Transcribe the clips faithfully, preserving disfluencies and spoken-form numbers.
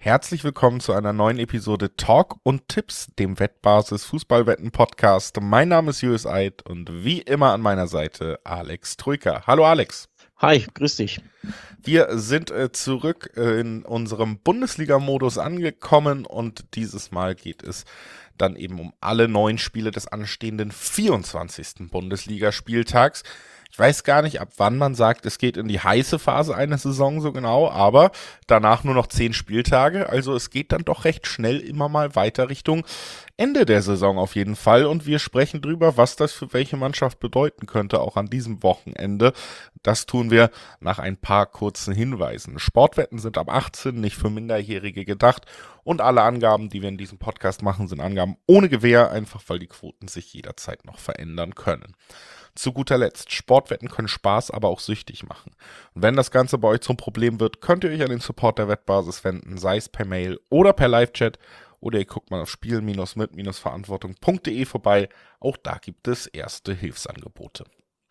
Herzlich willkommen zu einer neuen Episode Talk und Tipps, dem Wettbasis Fußballwetten Podcast. Mein Name ist Julius Eid und wie immer an meiner Seite Alex Troika. Hallo Alex. Hi, grüß dich. Wir sind äh, zurück äh, in unserem Bundesliga-Modus angekommen und dieses Mal geht es dann eben um alle neun Spiele des anstehenden vierundzwanzigsten Bundesligaspieltags. Ich weiß gar nicht, ab wann man sagt, es geht in die heiße Phase einer Saison so genau, aber danach nur noch zehn Spieltage. Also es geht dann doch recht schnell immer mal weiter Richtung Ende der Saison auf jeden Fall. Und wir sprechen drüber, was das für welche Mannschaft bedeuten könnte, auch an diesem Wochenende. Das tun wir nach ein paar kurzen Hinweisen. Sportwetten sind ab achtzehn, nicht für Minderjährige gedacht. Und alle Angaben, die wir in diesem Podcast machen, sind Angaben ohne Gewähr, einfach weil die Quoten sich jederzeit noch verändern können. Zu guter Letzt, Sportwetten können Spaß, aber auch süchtig machen. Und wenn das Ganze bei euch zum Problem wird, könnt ihr euch an den Support der Wettbasis wenden, sei es per Mail oder per Live-Chat. Oder ihr guckt mal auf spielen-mit-verantwortung punkt de vorbei. Auch da gibt es erste Hilfsangebote.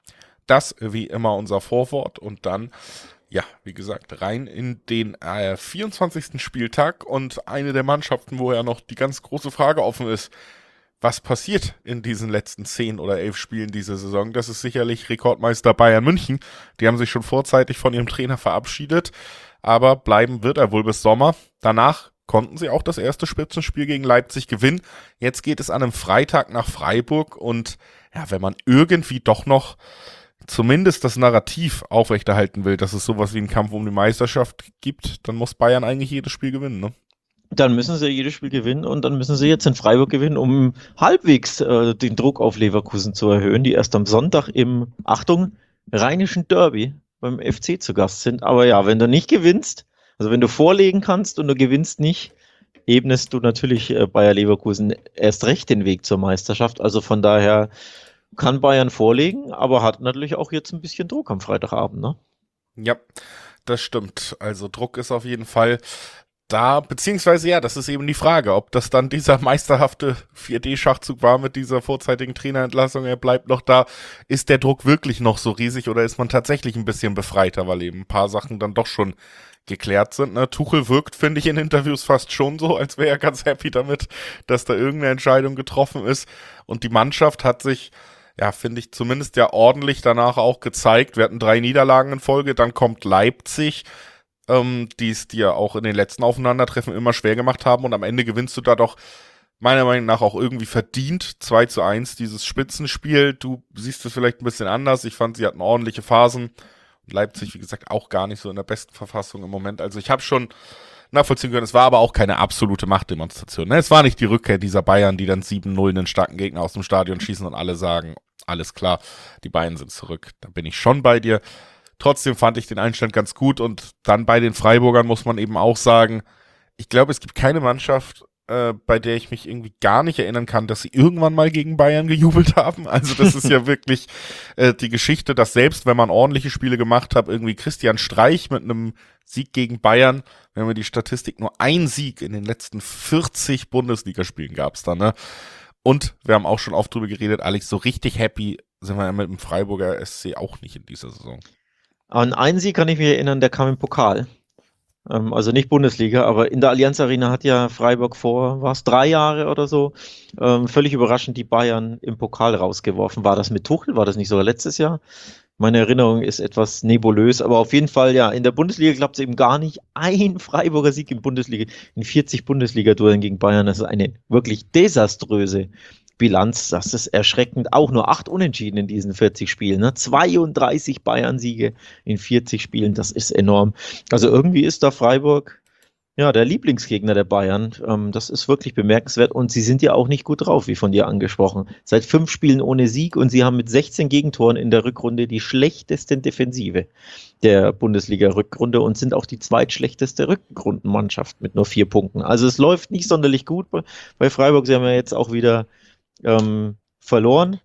Das wie immer unser Vorwort und dann, ja, wie gesagt, rein in den äh, vierundzwanzigsten Spieltag und eine der Mannschaften, wo ja noch die ganz große Frage offen ist, was passiert in diesen letzten zehn oder elf Spielen dieser Saison? Das ist sicherlich Rekordmeister Bayern München. Die haben sich schon vorzeitig von ihrem Trainer verabschiedet, aber bleiben wird er wohl bis Sommer. Danach konnten sie auch das erste Spitzenspiel gegen Leipzig gewinnen. Jetzt geht es an einem Freitag nach Freiburg und ja, wenn man irgendwie doch noch zumindest das Narrativ aufrechterhalten will, dass es sowas wie einen Kampf um die Meisterschaft gibt, dann muss Bayern eigentlich jedes Spiel gewinnen, ne? Dann müssen sie jedes Spiel gewinnen und dann müssen sie jetzt in Freiburg gewinnen, um halbwegs äh, den Druck auf Leverkusen zu erhöhen, die erst am Sonntag im, Achtung, rheinischen Derby beim F C zu Gast sind. Aber ja, wenn du nicht gewinnst, also wenn du vorlegen kannst und du gewinnst nicht, ebnest du natürlich äh, Bayer Leverkusen erst recht den Weg zur Meisterschaft. Also von daher kann Bayern vorlegen, aber hat natürlich auch jetzt ein bisschen Druck am Freitagabend, ne? Ja, das stimmt. Also Druck ist auf jeden Fall da, beziehungsweise ja, das ist eben die Frage, ob das dann dieser meisterhafte vier D-Schachzug war mit dieser vorzeitigen Trainerentlassung, er bleibt noch da. Ist der Druck wirklich noch so riesig oder ist man tatsächlich ein bisschen befreiter, weil eben ein paar Sachen dann doch schon geklärt sind, ne? Tuchel wirkt, finde ich, in Interviews fast schon so, als wäre er ganz happy damit, dass da irgendeine Entscheidung getroffen ist. Und die Mannschaft hat sich, ja, finde ich, zumindest ja ordentlich danach auch gezeigt. Wir hatten drei Niederlagen in Folge, dann kommt Leipzig, ähm, die es dir auch in den letzten Aufeinandertreffen immer schwer gemacht haben und am Ende gewinnst du da doch meiner Meinung nach auch irgendwie verdient. zwei zu eins dieses Spitzenspiel. Du siehst es vielleicht ein bisschen anders. Ich fand, sie hatten ordentliche Phasen. Und Leipzig, wie gesagt, auch gar nicht so in der besten Verfassung im Moment. Also ich habe schon nachvollziehen können, es war aber auch keine absolute Machtdemonstration. Ne? Es war nicht die Rückkehr dieser Bayern, die dann sieben null einen starken Gegner aus dem Stadion schießen und alle sagen, alles klar, die Bayern sind zurück. Da bin ich schon bei dir. Trotzdem fand ich den Einstand ganz gut und dann bei den Freiburgern muss man eben auch sagen, ich glaube, es gibt keine Mannschaft, äh, bei der ich mich irgendwie gar nicht erinnern kann, dass sie irgendwann mal gegen Bayern gejubelt haben. Also das ist ja wirklich äh, die Geschichte, dass selbst wenn man ordentliche Spiele gemacht hat, irgendwie Christian Streich mit einem Sieg gegen Bayern, wenn wir die Statistik, nur ein Sieg in den letzten vierzig Bundesligaspielen gab es da, ne? Und wir haben auch schon oft drüber geredet, Alex, so richtig happy sind wir mit dem Freiburger S C auch nicht in dieser Saison. An einen Sieg kann ich mich erinnern, der kam im Pokal. Ähm, also nicht Bundesliga, aber in der Allianz Arena hat ja Freiburg vor, war es drei Jahre oder so, ähm, völlig überraschend die Bayern im Pokal rausgeworfen. War das mit Tuchel? War das nicht sogar letztes Jahr? Meine Erinnerung ist etwas nebulös, aber auf jeden Fall, ja, in der Bundesliga klappt es eben gar nicht. Ein Freiburger Sieg in Bundesliga, in vierzig Bundesliga-Duellen gegen Bayern, das ist eine wirklich desaströse Bilanz. Das ist erschreckend. Auch nur acht Unentschieden in diesen vierzig Spielen. Ne? zweiunddreißig Bayern-Siege in vierzig Spielen, das ist enorm. Also irgendwie ist da Freiburg ja der Lieblingsgegner der Bayern. Ähm, das ist wirklich bemerkenswert und sie sind ja auch nicht gut drauf, wie von dir angesprochen. Seit fünf Spielen ohne Sieg und sie haben mit sechzehn Gegentoren in der Rückrunde die schlechtesten Defensive der Bundesliga-Rückrunde und sind auch die zweitschlechteste Rückrundenmannschaft mit nur vier Punkten. Also es läuft nicht sonderlich gut bei, bei Freiburg. Sie haben ja jetzt auch wieder ähm, verloren.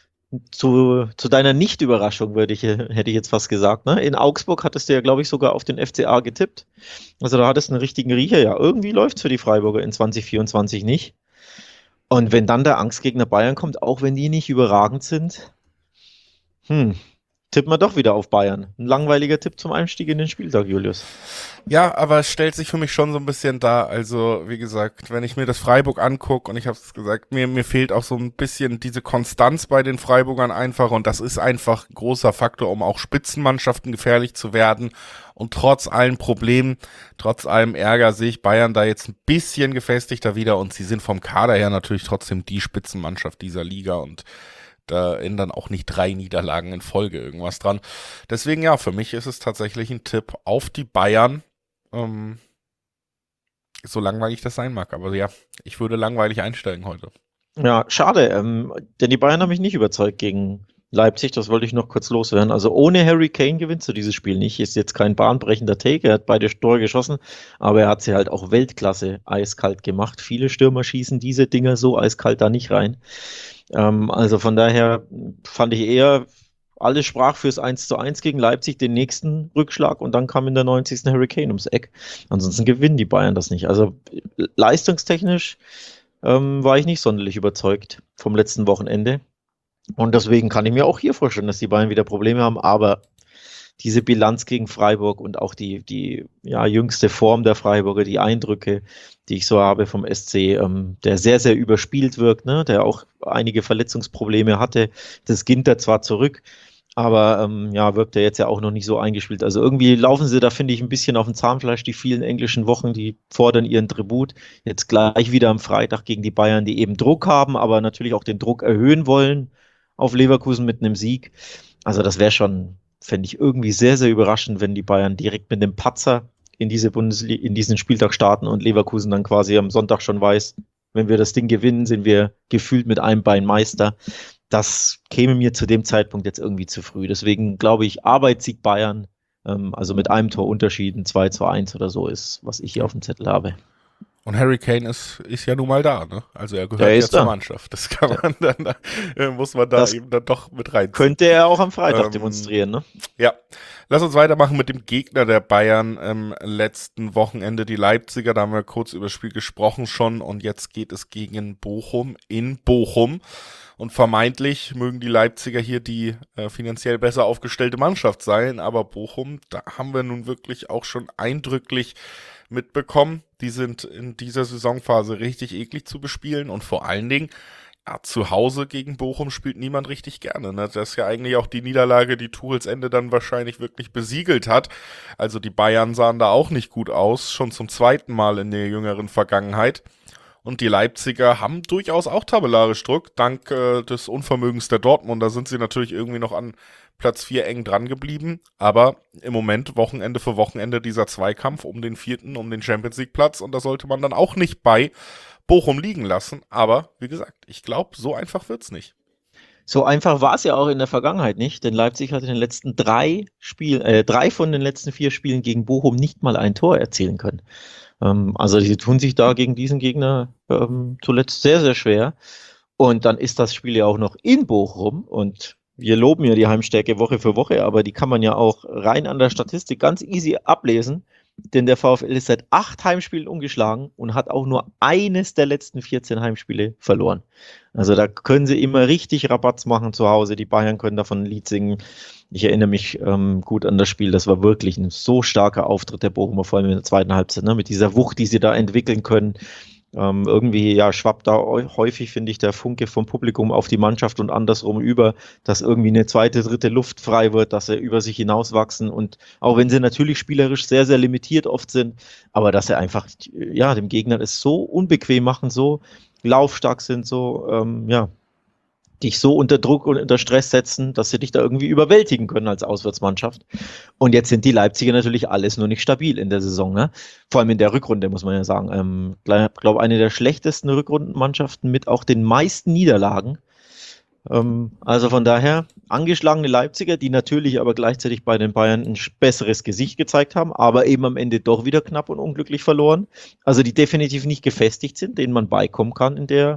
Zu, zu deiner Nicht-Überraschung würde ich, hätte ich jetzt fast gesagt, ne? In Augsburg hattest du ja, glaube ich, sogar auf den F C A getippt. Also da hattest du einen richtigen Riecher. Ja, irgendwie läuft es für die Freiburger in zwanzig vierundzwanzig nicht. Und wenn dann der Angstgegner Bayern kommt, auch wenn die nicht überragend sind, hm, tippen wir doch wieder auf Bayern. Ein langweiliger Tipp zum Einstieg in den Spieltag, Julius. Ja, aber es stellt sich für mich schon so ein bisschen dar. Also, wie gesagt, wenn ich mir das Freiburg angucke, und ich habe es gesagt, mir, mir fehlt auch so ein bisschen diese Konstanz bei den Freiburgern einfach, und das ist einfach ein großer Faktor, um auch Spitzenmannschaften gefährlich zu werden. Und trotz allen Problemen, trotz allem Ärger sehe ich Bayern da jetzt ein bisschen gefestigter wieder, und sie sind vom Kader her natürlich trotzdem die Spitzenmannschaft dieser Liga, und da ändern auch nicht drei Niederlagen in Folge irgendwas dran. Deswegen ja, für mich ist es tatsächlich ein Tipp auf die Bayern. Ähm, so langweilig das sein mag. Aber ja, ich würde langweilig einsteigen heute. Ja, schade, ähm, denn die Bayern haben mich nicht überzeugt gegen Leipzig, das wollte ich noch kurz loswerden. Also ohne Harry Kane gewinnst du dieses Spiel nicht. Ist jetzt kein bahnbrechender Take, er hat beide Tore geschossen, aber er hat sie halt auch Weltklasse eiskalt gemacht. Viele Stürmer schießen diese Dinger so eiskalt da nicht rein. Ähm, also von daher fand ich eher, alles sprach fürs eins zu eins gegen Leipzig, den nächsten Rückschlag, und dann kam in der neunzigsten Harry Kane ums Eck. Ansonsten gewinnen die Bayern das nicht. Also leistungstechnisch ähm, war ich nicht sonderlich überzeugt vom letzten Wochenende. Und deswegen kann ich mir auch hier vorstellen, dass die Bayern wieder Probleme haben, aber diese Bilanz gegen Freiburg und auch die, die ja, jüngste Form der Freiburger, die Eindrücke, die ich so habe vom S C, ähm, der sehr, sehr überspielt wirkt, ne, der auch einige Verletzungsprobleme hatte. Das Ginter zwar zurück, aber ähm, ja, wirkt er jetzt ja auch noch nicht so eingespielt. Also irgendwie laufen sie da, finde ich, ein bisschen auf dem Zahnfleisch, die vielen englischen Wochen, die fordern ihren Tribut. Jetzt gleich wieder am Freitag gegen die Bayern, die eben Druck haben, aber natürlich auch den Druck erhöhen wollen auf Leverkusen mit einem Sieg. Also das wäre schon, fände ich irgendwie sehr, sehr überraschend, wenn die Bayern direkt mit einem Patzer in diese Bundesliga, in diesen Spieltag starten und Leverkusen dann quasi am Sonntag schon weiß, wenn wir das Ding gewinnen, sind wir gefühlt mit einem Bein Meister. Das käme mir zu dem Zeitpunkt jetzt irgendwie zu früh. Deswegen glaube ich, Arbeitssieg Bayern, ähm, also mit einem Tor Unterschied, ein zwei zu eins oder so ist, was ich hier auf dem Zettel habe. Und Harry Kane ist, ist ja nun mal da, ne? Also er gehört Der ja ist zur da. Mannschaft. Das kann man dann, äh, muss man da Das eben dann doch mit reinziehen. könnte er auch am Freitag Ähm, demonstrieren, ne? Ja, lass uns weitermachen mit dem Gegner der Bayern im letzten Wochenende, die Leipziger. Da haben wir kurz über das Spiel gesprochen schon, und jetzt geht es gegen Bochum in Bochum. Und vermeintlich mögen die Leipziger hier die äh, finanziell besser aufgestellte Mannschaft sein, aber Bochum, da haben wir nun wirklich auch schon eindrücklich mitbekommen, die sind in dieser Saisonphase richtig eklig zu bespielen, und vor allen Dingen, ja, zu Hause gegen Bochum spielt niemand richtig gerne. Ne? Das ist ja eigentlich auch die Niederlage, die Tuchels Ende dann wahrscheinlich wirklich besiegelt hat. Also die Bayern sahen da auch nicht gut aus, schon zum zweiten Mal in der jüngeren Vergangenheit. Und die Leipziger haben durchaus auch tabellarisch Druck. Dank äh, des Unvermögens der Dortmunder sind sie natürlich irgendwie noch an Platz vier eng dran geblieben. Aber im Moment Wochenende für Wochenende dieser Zweikampf um den vierten, um den Champions League Platz. Und da sollte man dann auch nicht bei Bochum liegen lassen. Aber wie gesagt, ich glaube, so einfach wird's nicht. So einfach war es ja auch in der Vergangenheit nicht, denn Leipzig hat in den letzten drei Spielen, äh, drei von den letzten vier Spielen gegen Bochum nicht mal ein Tor erzielen können. Ähm, also sie tun sich da gegen diesen Gegner ähm, zuletzt sehr, sehr schwer. Und dann ist das Spiel ja auch noch in Bochum, und wir loben ja die Heimstärke Woche für Woche, aber die kann man ja auch rein an der Statistik ganz easy ablesen, denn der VfL ist seit acht Heimspielen ungeschlagen und hat auch nur eines der letzten vierzehn Heimspiele verloren. Also da können sie immer richtig Rabatz machen zu Hause. Die Bayern können davon ein Lied singen. Ich erinnere mich ähm, gut an das Spiel. Das war wirklich ein so starker Auftritt der Bochumer, vor allem in der zweiten Halbzeit, ne? Mit dieser Wucht, die sie da entwickeln können. Ähm, irgendwie ja schwappt da häufig, finde ich, der Funke vom Publikum auf die Mannschaft und andersrum über, dass irgendwie eine zweite, dritte Luft frei wird, dass sie über sich hinauswachsen, und auch wenn sie natürlich spielerisch sehr, sehr limitiert oft sind, aber dass sie einfach ja dem Gegner es so unbequem machen, so laufstark sind, so ähm, ja dich so unter Druck und unter Stress setzen, dass sie dich da irgendwie überwältigen können als Auswärtsmannschaft. Und jetzt sind die Leipziger natürlich alles nur nicht stabil in der Saison, ne? Vor allem in der Rückrunde, muss man ja sagen. Ähm, ich glaube, eine der schlechtesten Rückrundenmannschaften mit auch den meisten Niederlagen. Ähm, also von daher, angeschlagene Leipziger, die natürlich aber gleichzeitig bei den Bayern ein besseres Gesicht gezeigt haben, aber eben am Ende doch wieder knapp und unglücklich verloren. Also die definitiv nicht gefestigt sind, denen man beikommen kann in der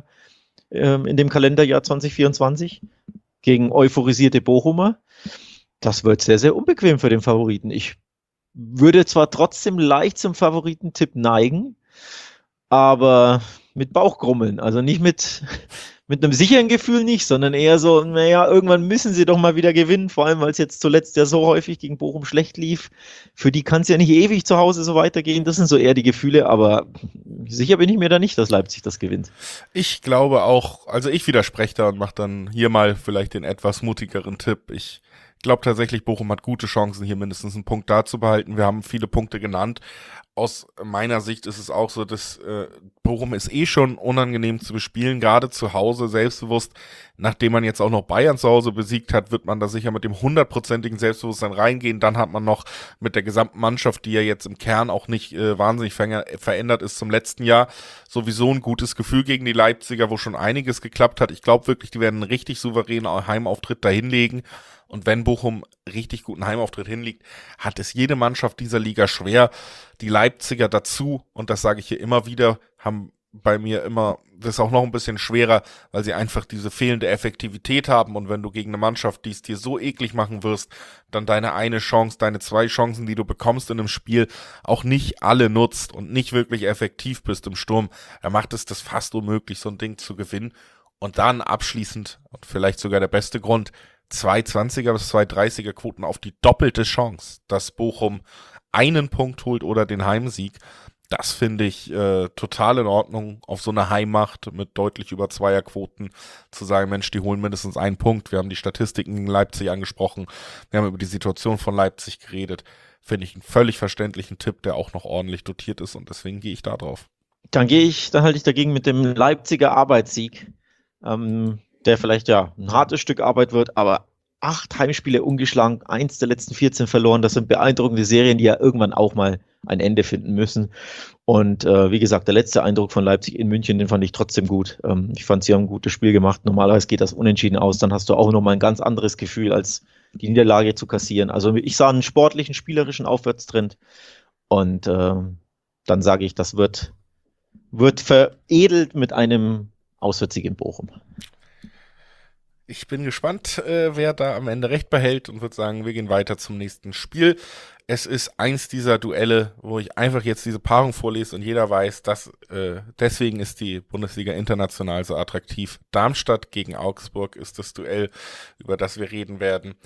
in dem Kalenderjahr zwanzig vierundzwanzig gegen euphorisierte Bochumer. Das wird sehr, sehr unbequem für den Favoriten. Ich würde zwar trotzdem leicht zum Favoritentipp neigen, aber mit Bauchgrummeln, also nicht mit, mit einem sicheren Gefühl nicht, sondern eher so, naja, irgendwann müssen sie doch mal wieder gewinnen, vor allem, weil es jetzt zuletzt ja so häufig gegen Bochum schlecht lief. Für die kann es ja nicht ewig zu Hause so weitergehen. Das sind so eher die Gefühle, aber sicher bin ich mir da nicht, dass Leipzig das gewinnt. Ich glaube auch, also ich widerspreche da und mache dann hier mal vielleicht den etwas mutigeren Tipp. Ich glaube tatsächlich, Bochum hat gute Chancen, hier mindestens einen Punkt da zu behalten. Wir haben viele Punkte genannt. Aus meiner Sicht ist es auch so, dass äh, Bochum ist eh schon unangenehm zu bespielen, gerade zu Hause, selbstbewusst. Nachdem man jetzt auch noch Bayern zu Hause besiegt hat, wird man da sicher mit dem hundertprozentigen Selbstbewusstsein reingehen. Dann hat man noch mit der gesamten Mannschaft, die ja jetzt im Kern auch nicht äh, wahnsinnig ver- verändert ist zum letzten Jahr, sowieso ein gutes Gefühl gegen die Leipziger, wo schon einiges geklappt hat. Ich glaube wirklich, die werden einen richtig souveränen Heimauftritt da hinlegen. Und wenn Bochum richtig guten Heimauftritt hinlegt, hat es jede Mannschaft dieser Liga schwer. Die Leipziger dazu, und das sage ich hier immer wieder, haben bei mir immer, das ist auch noch ein bisschen schwerer, weil sie einfach diese fehlende Effektivität haben. Und wenn du gegen eine Mannschaft, die es dir so eklig machen wirst, dann deine eine Chance, deine zwei Chancen, die du bekommst in einem Spiel, auch nicht alle nutzt und nicht wirklich effektiv bist im Sturm, dann macht es das fast unmöglich, so ein Ding zu gewinnen. Und dann abschließend, und vielleicht sogar der beste Grund, zwei zwanziger bis zwei dreißiger Quoten auf die doppelte Chance, dass Bochum einen Punkt holt oder den Heimsieg. Das finde ich äh, total in Ordnung, auf so eine Heimmacht mit deutlich über Zweierquoten zu sagen, Mensch, die holen mindestens einen Punkt. Wir haben die Statistiken gegen Leipzig angesprochen, wir haben über die Situation von Leipzig geredet. Finde ich einen völlig verständlichen Tipp, der auch noch ordentlich dotiert ist und deswegen gehe ich da drauf. Dann gehe ich, dann halte ich dagegen mit dem Leipziger Arbeitssieg. Ähm, der vielleicht ja ein hartes Stück Arbeit wird, aber acht Heimspiele ungeschlagen, eins der letzten vierzehn verloren. Das sind beeindruckende Serien, die ja irgendwann auch mal ein Ende finden müssen. Und äh, wie gesagt, der letzte Eindruck von Leipzig in München, den fand ich trotzdem gut. Ähm, ich fand, sie haben ein gutes Spiel gemacht. Normalerweise geht das unentschieden aus. Dann hast du auch nochmal ein ganz anderes Gefühl, als die Niederlage zu kassieren. Also ich sah einen sportlichen, spielerischen Aufwärtstrend. Und äh, dann sage ich, das wird, wird veredelt mit einem Auswärtssieg in Bochum. Ich bin gespannt, äh, wer da am Ende recht behält und würde sagen, wir gehen weiter zum nächsten Spiel. Es ist eins dieser Duelle, wo ich einfach jetzt diese Paarung vorlese und jeder weiß, dass äh, deswegen ist die Bundesliga international so attraktiv. Darmstadt gegen Augsburg ist das Duell, über das wir reden werden.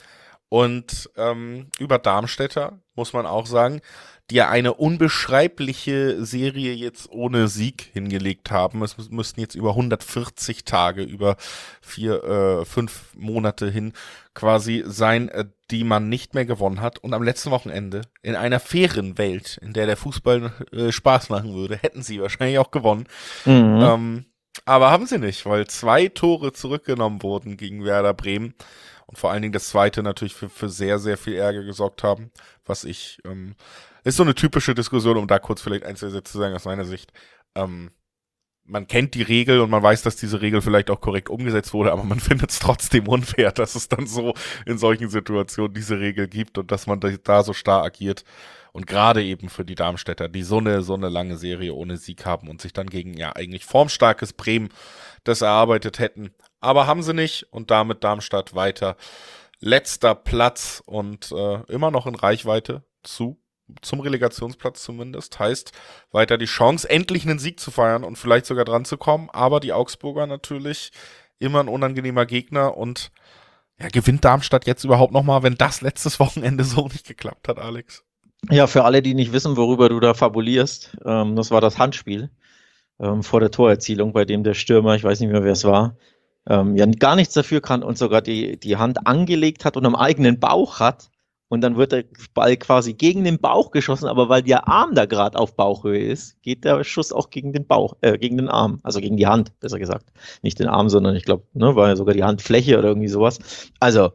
Und ähm, über Darmstädter muss man auch sagen, die ja eine unbeschreibliche Serie jetzt ohne Sieg hingelegt haben. Es müssten jetzt über hundertvierzig Tage, über vier, äh, fünf Monate hin quasi sein, äh, die man nicht mehr gewonnen hat. Und am letzten Wochenende, in einer fairen Welt, in der der Fußball äh, Spaß machen würde, hätten sie wahrscheinlich auch gewonnen. Mhm. Ähm, aber haben sie nicht, weil zwei Tore zurückgenommen wurden gegen Werder Bremen. Und vor allen Dingen das zweite natürlich für, für sehr, sehr viel Ärger gesorgt haben, was ich, ähm, ist so eine typische Diskussion, um da kurz vielleicht ein, zwei Sätze zu sagen aus meiner Sicht. Ähm, man kennt die Regel und man weiß, dass diese Regel vielleicht auch korrekt umgesetzt wurde, aber man findet es trotzdem unfair, dass es dann so in solchen Situationen diese Regel gibt und dass man da, da so starr agiert. Und gerade eben für die Darmstädter, die so eine, so eine lange Serie ohne Sieg haben und sich dann gegen ja eigentlich formstarkes Bremen das erarbeitet hätten. Aber haben sie nicht und damit Darmstadt weiter letzter Platz und äh, immer noch in Reichweite zu, zum Relegationsplatz zumindest. Heißt, weiter die Chance, endlich einen Sieg zu feiern und vielleicht sogar dran zu kommen. Aber die Augsburger natürlich immer ein unangenehmer Gegner und ja, gewinnt Darmstadt jetzt überhaupt nochmal, wenn das letztes Wochenende so nicht geklappt hat, Alex? Ja, für alle, die nicht wissen, worüber du da fabulierst, ähm, das war das Handspiel ähm, vor der Torerzielung, bei dem der Stürmer, ich weiß nicht mehr, wer es war, ähm, ja gar nichts dafür kann und sogar die, die Hand angelegt hat und am eigenen Bauch hat. Und dann wird der Ball quasi gegen den Bauch geschossen, aber weil der Arm da gerade auf Bauchhöhe ist, geht der Schuss auch gegen den Bauch, äh, gegen den Arm, also gegen die Hand, besser gesagt. Nicht den Arm, sondern ich glaube, ne, war ja sogar die Handfläche oder irgendwie sowas. Also,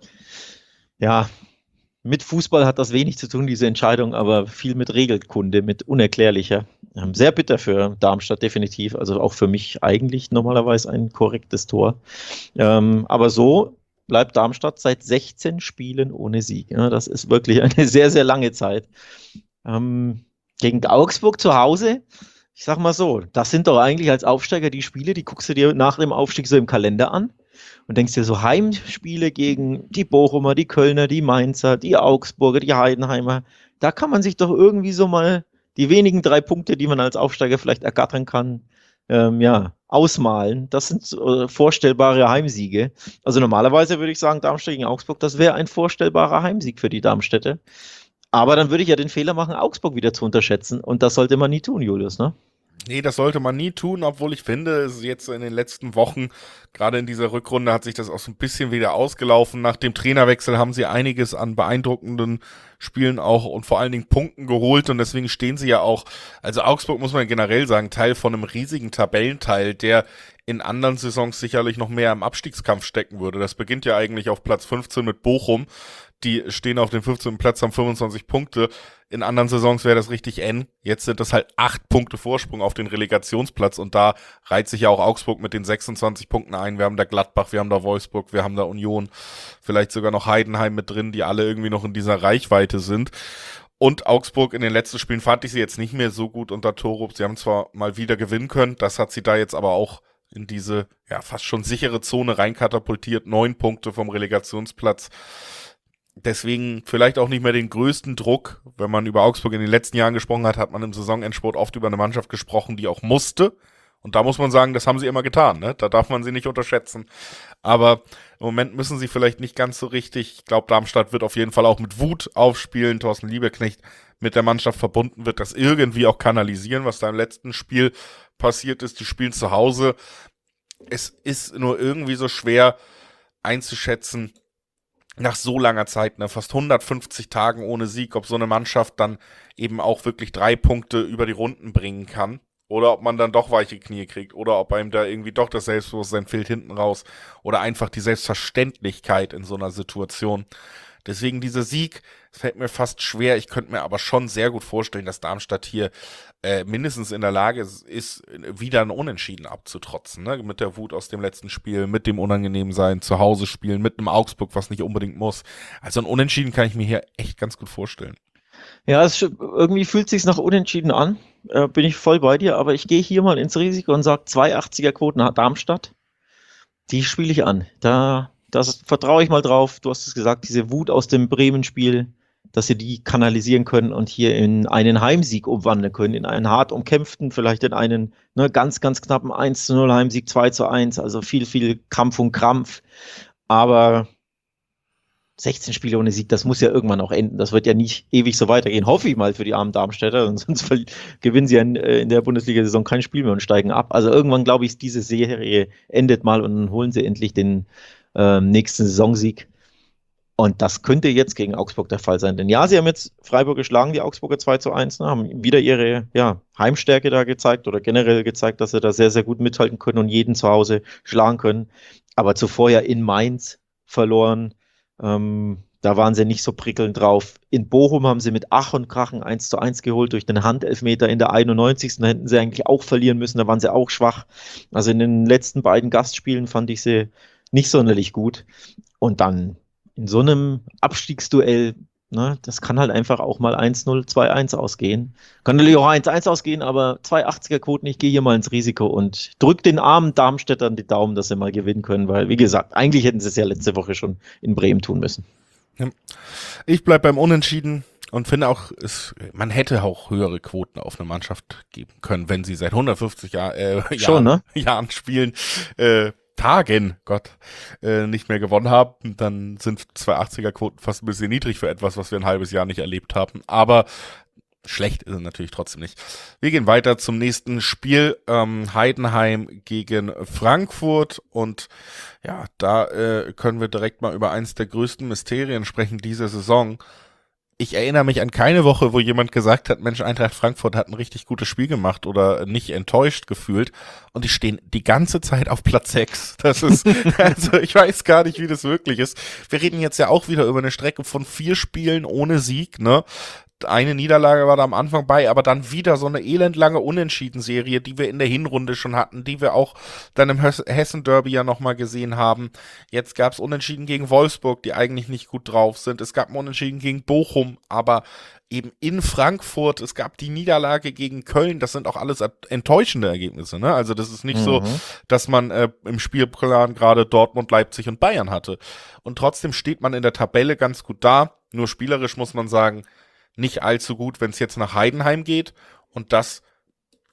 ja, mit Fußball hat das wenig zu tun, diese Entscheidung, aber viel mit Regelkunde, mit unerklärlicher. Sehr bitter für Darmstadt, definitiv. Also auch für mich eigentlich normalerweise ein korrektes Tor. Ähm, aber so bleibt Darmstadt seit sechzehn Spielen ohne Sieg. Ja, das ist wirklich eine sehr, sehr lange Zeit. Ähm, gegen Augsburg zu Hause, ich sag mal so, das sind doch eigentlich als Aufsteiger die Spiele, die guckst du dir nach dem Aufstieg so im Kalender an und denkst dir so, Heimspiele gegen die Bochumer, die Kölner, die Mainzer, die Augsburger, die Heidenheimer, da kann man sich doch irgendwie so mal die wenigen drei Punkte, die man als Aufsteiger vielleicht ergattern kann, ähm, ja, ausmalen. Das sind äh, vorstellbare Heimsiege. Also normalerweise würde ich sagen, Darmstadt gegen Augsburg, das wäre ein vorstellbarer Heimsieg für die Darmstädter. Aber dann würde ich ja den Fehler machen, Augsburg wieder zu unterschätzen. Und das sollte man nie tun, Julius, ne? Nee, das sollte man nie tun, obwohl ich finde, es ist jetzt in den letzten Wochen, gerade in dieser Rückrunde, hat sich das auch so ein bisschen wieder ausgelaufen. Nach dem Trainerwechsel haben sie einiges an beeindruckenden Spielen auch und vor allen Dingen Punkten geholt und deswegen stehen sie ja auch, also Augsburg muss man generell sagen, Teil von einem riesigen Tabellenteil, der in anderen Saisons sicherlich noch mehr im Abstiegskampf stecken würde. Das beginnt ja eigentlich auf Platz fünfzehn mit Bochum. Die stehen auf dem fünfzehnten Platz, haben fünfundzwanzig Punkte. In anderen Saisons wäre das richtig eng. Jetzt sind das halt acht Punkte Vorsprung auf den Relegationsplatz und da reiht sich ja auch Augsburg mit den sechsundzwanzig Punkten ein. Wir haben da Gladbach, wir haben da Wolfsburg, wir haben da Union, vielleicht sogar noch Heidenheim mit drin, die alle irgendwie noch in dieser Reichweite sind. Und Augsburg in den letzten Spielen fand ich sie jetzt nicht mehr so gut unter Torup. Sie haben zwar mal wieder gewinnen können, das hat sie da jetzt aber auch in diese ja fast schon sichere Zone reinkatapultiert. Neun Punkte vom Relegationsplatz. Deswegen vielleicht auch nicht mehr den größten Druck. Wenn man über Augsburg in den letzten Jahren gesprochen hat, hat man im Saisonendspurt oft über eine Mannschaft gesprochen, die auch musste. Und da muss man sagen, das haben sie immer getan, ne? Da darf man sie nicht unterschätzen. Aber im Moment müssen sie vielleicht nicht ganz so richtig. Ich glaube, Darmstadt wird auf jeden Fall auch mit Wut aufspielen. Thorsten Lieberknecht mit der Mannschaft verbunden wird das irgendwie auch kanalisieren, was da im letzten Spiel passiert ist. Die spielen zu Hause. Es ist nur irgendwie so schwer einzuschätzen, nach so langer Zeit, ne, fast hundertfünfzig Tagen ohne Sieg, ob so eine Mannschaft dann eben auch wirklich drei Punkte über die Runden bringen kann. Oder ob man dann doch weiche Knie kriegt. Oder ob einem da irgendwie doch das Selbstbewusstsein fehlt hinten raus. Oder einfach die Selbstverständlichkeit in so einer Situation. Deswegen dieser Sieg fällt mir fast schwer. Ich könnte mir aber schon sehr gut vorstellen, dass Darmstadt hier äh, mindestens in der Lage ist, ist, wieder ein Unentschieden abzutrotzen. Ne? Mit der Wut aus dem letzten Spiel, mit dem Unangenehmsein, zu Hause spielen, mit einem Augsburg, was nicht unbedingt muss. Also ein Unentschieden kann ich mir hier echt ganz gut vorstellen. Ja, es, irgendwie fühlt sich's nach Unentschieden an. Äh, bin ich voll bei dir, aber ich gehe hier mal ins Risiko und sage zwei achtziger Quoten nach Darmstadt. Die spiele ich an. Da das vertraue ich mal drauf. Du hast es gesagt, diese Wut aus dem Bremen-Spiel, dass sie die kanalisieren können und hier in einen Heimsieg umwandeln können, in einen hart umkämpften, vielleicht in einen ne, ganz, ganz knappen eins zu null Heimsieg, zwei zu eins, also viel, viel Kampf und Krampf. Aber sechzehn Spiele ohne Sieg, das muss ja irgendwann auch enden. Das wird ja nicht ewig so weitergehen. Hoffe ich mal für die armen Darmstädter, sonst gewinnen sie ja in, in der Bundesliga-Saison kein Spiel mehr und steigen ab. Also irgendwann, glaube ich, diese Serie endet mal und dann holen sie endlich den ähm, nächsten Saisonsieg. Und das könnte jetzt gegen Augsburg der Fall sein. Denn ja, sie haben jetzt Freiburg geschlagen, die Augsburger zwei zu eins, ne, haben wieder ihre ja, Heimstärke da gezeigt oder generell gezeigt, dass sie da sehr, sehr gut mithalten können und jeden zu Hause schlagen können. Aber zuvor ja in Mainz verloren. Ähm, da waren sie nicht so prickelnd drauf. In Bochum haben sie mit Ach und Krachen eins zu eins geholt durch den Handelfmeter in der einundneunzigsten Da hätten sie eigentlich auch verlieren müssen, da waren sie auch schwach. Also in den letzten beiden Gastspielen fand ich sie nicht sonderlich gut. Und dann in so einem Abstiegsduell, ne, das kann halt einfach auch mal eins null, zwei eins ausgehen. Kann natürlich auch eins eins ausgehen, aber zwei achtziger Quoten, ich gehe hier mal ins Risiko und drück den armen Darmstädtern die Daumen, dass sie mal gewinnen können, weil, wie gesagt, eigentlich hätten sie es ja letzte Woche schon in Bremen tun müssen. Ich bleib beim Unentschieden und finde auch, es, man hätte auch höhere Quoten auf eine Mannschaft geben können, wenn sie seit hundertfünfzig Jahr, äh, Schon, Jahren, ne? Jahren spielen, äh, Tagen, Gott, äh, nicht mehr gewonnen haben, dann sind zwei achtziger Quoten fast ein bisschen niedrig für etwas, was wir ein halbes Jahr nicht erlebt haben, aber schlecht ist es natürlich trotzdem nicht. Wir gehen weiter zum nächsten Spiel, ähm, Heidenheim gegen Frankfurt und ja, da äh, können wir direkt mal über eins der größten Mysterien sprechen dieser Saison. Ich erinnere mich an keine Woche, wo jemand gesagt hat, Mensch, Eintracht Frankfurt hat ein richtig gutes Spiel gemacht oder nicht enttäuscht gefühlt. Und die stehen die ganze Zeit auf Platz sechs. Das ist, also ich weiß gar nicht, wie das wirklich ist. Wir reden jetzt ja auch wieder über eine Strecke von vier Spielen ohne Sieg, ne? Eine Niederlage war da am Anfang bei, aber dann wieder so eine elendlange Unentschieden-Serie, die wir in der Hinrunde schon hatten, die wir auch dann im Hessen-Derby ja nochmal gesehen haben. Jetzt gab es Unentschieden gegen Wolfsburg, die eigentlich nicht gut drauf sind. Es gab ein Unentschieden gegen Bochum, aber eben in Frankfurt. Es gab die Niederlage gegen Köln. Das sind auch alles enttäuschende Ergebnisse, ne? Also das ist nicht mhm. so, dass man äh, im Spielplan gerade Dortmund, Leipzig und Bayern hatte. Und trotzdem steht man in der Tabelle ganz gut da. Nur spielerisch muss man sagen, nicht allzu gut, wenn es jetzt nach Heidenheim geht. Und das ist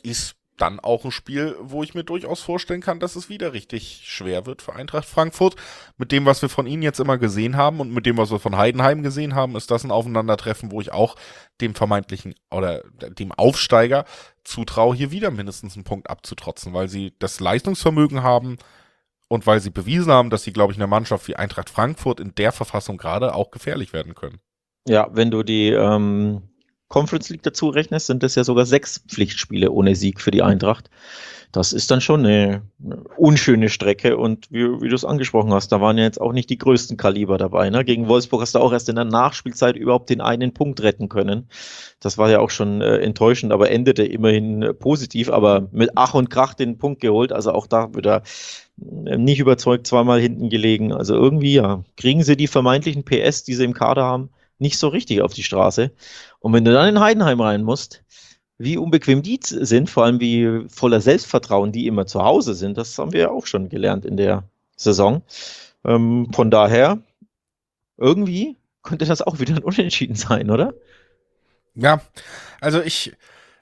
dann auch ein Spiel, wo ich mir durchaus vorstellen kann, dass es wieder richtig schwer wird für Eintracht Frankfurt. Mit dem, was wir von ihnen jetzt immer gesehen haben und mit dem, was wir von Heidenheim gesehen haben, ist das ein Aufeinandertreffen, wo ich auch dem vermeintlichen oder dem Aufsteiger zutraue, hier wieder mindestens einen Punkt abzutrotzen, weil sie das Leistungsvermögen haben und weil sie bewiesen haben, dass sie, glaube ich, einer Mannschaft wie Eintracht Frankfurt in der Verfassung gerade auch gefährlich werden können. Ja, wenn du die ähm, Conference League dazu rechnest, sind das ja sogar sechs Pflichtspiele ohne Sieg für die Eintracht. Das ist dann schon eine, eine unschöne Strecke und wie, wie du es angesprochen hast, da waren ja jetzt auch nicht die größten Kaliber dabei. Ne? Gegen Wolfsburg hast du auch erst in der Nachspielzeit überhaupt den einen Punkt retten können. Das war ja auch schon äh, enttäuschend, aber endete immerhin äh, positiv, aber mit Ach und Krach den Punkt geholt. Also auch da wieder äh, nicht überzeugt, zweimal hinten gelegen. Also irgendwie, ja, kriegen sie die vermeintlichen P S, die sie im Kader haben, nicht so richtig auf die Straße. Und wenn du dann in Heidenheim rein musst, wie unbequem die sind, vor allem wie voller Selbstvertrauen die immer zu Hause sind, das haben wir ja auch schon gelernt in der Saison. Ähm, von daher, irgendwie könnte das auch wieder ein Unentschieden sein, oder? Ja, also ich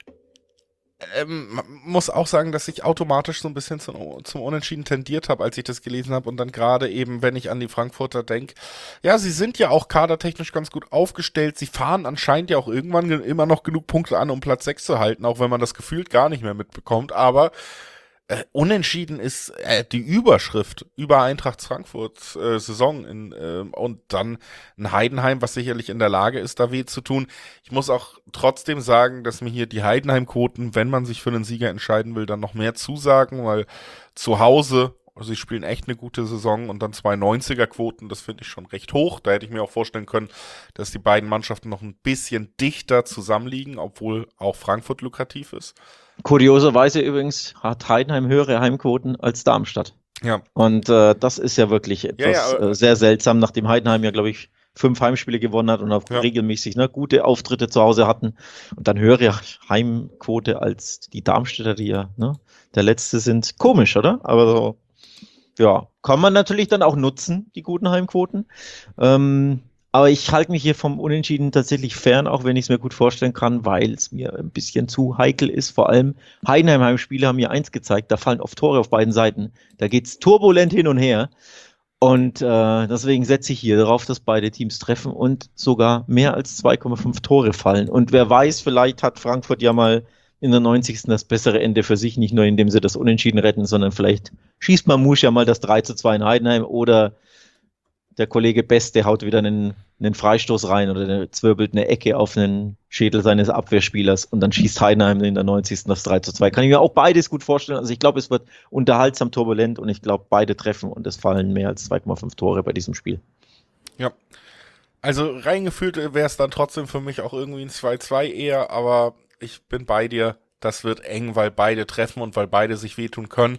ähm, muss auch sagen, dass ich automatisch so ein bisschen zum, zum Unentschieden tendiert habe, als ich das gelesen habe und dann gerade eben, wenn ich an die Frankfurter denke, ja, sie sind ja auch kadertechnisch ganz gut aufgestellt, sie fahren anscheinend ja auch irgendwann ge- immer noch genug Punkte an, um Platz sechs zu halten, auch wenn man das gefühlt gar nicht mehr mitbekommt, aber äh, Unentschieden ist äh, die Überschrift über Eintracht Frankfurts äh, Saison in, äh, und dann ein Heidenheim, was sicherlich in der Lage ist, da weh zu tun. Ich muss auch trotzdem sagen, dass mir hier die Heidenheim-Quoten, wenn man sich für einen Sieger entscheiden will, dann noch mehr zusagen, weil zu Hause, also sie spielen echt eine gute Saison und dann zwei neunziger-Quoten, das finde ich schon recht hoch. Da hätte ich mir auch vorstellen können, dass die beiden Mannschaften noch ein bisschen dichter zusammenliegen, obwohl auch Frankfurt lukrativ ist. Kurioserweise übrigens hat Heidenheim höhere Heimquoten als Darmstadt. Ja. Und äh, das ist ja wirklich Ja, etwas ja, aber- äh, sehr seltsam, nachdem Heidenheim ja, glaube ich, fünf Heimspiele gewonnen hat und auch Ja. regelmäßig ne, gute Auftritte zu Hause hatten und dann höhere Heimquote als die Darmstädter, die ja ne, der letzte sind. Komisch, oder? Aber so, ja, kann man natürlich dann auch nutzen, die guten Heimquoten. Ähm, aber ich halte mich hier vom Unentschieden tatsächlich fern, auch wenn ich es mir gut vorstellen kann, weil es mir ein bisschen zu heikel ist. Vor allem Heidenheim-Heimspiele haben mir eins gezeigt, da fallen oft Tore auf beiden Seiten. Da geht's turbulent hin und her. Und äh, deswegen setze ich hier darauf, dass beide Teams treffen und sogar mehr als zwei Komma fünf Tore fallen. Und wer weiß, vielleicht hat Frankfurt ja mal in der neunzigsten das bessere Ende für sich, nicht nur indem sie das Unentschieden retten, sondern vielleicht schießt Mamouche ja mal das drei zu zwei in Heidenheim oder der Kollege Beste haut wieder einen, einen Freistoß rein oder eine, zwirbelt eine Ecke auf einen Schädel seines Abwehrspielers und dann schießt Heidenheim in der neunzigsten das drei zu zwei. Kann ich mir auch beides gut vorstellen. Also ich glaube, es wird unterhaltsam turbulent und ich glaube, beide treffen und es fallen mehr als zwei Komma fünf Tore bei diesem Spiel. Ja. Also reingefühlt wäre es dann trotzdem für mich auch irgendwie ein zwei zwei eher, aber ich bin bei dir. Das wird eng, weil beide treffen und weil beide sich wehtun können.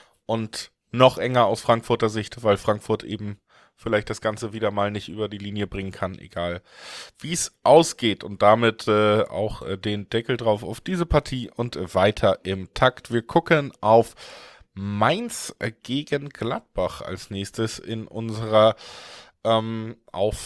Und noch enger aus Frankfurter Sicht, weil Frankfurt eben vielleicht das Ganze wieder mal nicht über die Linie bringen kann, egal wie es ausgeht. Und damit äh, auch äh, den Deckel drauf auf diese Partie und äh, weiter im Takt. Wir gucken auf Mainz äh, gegen Gladbach als nächstes in unserer ähm,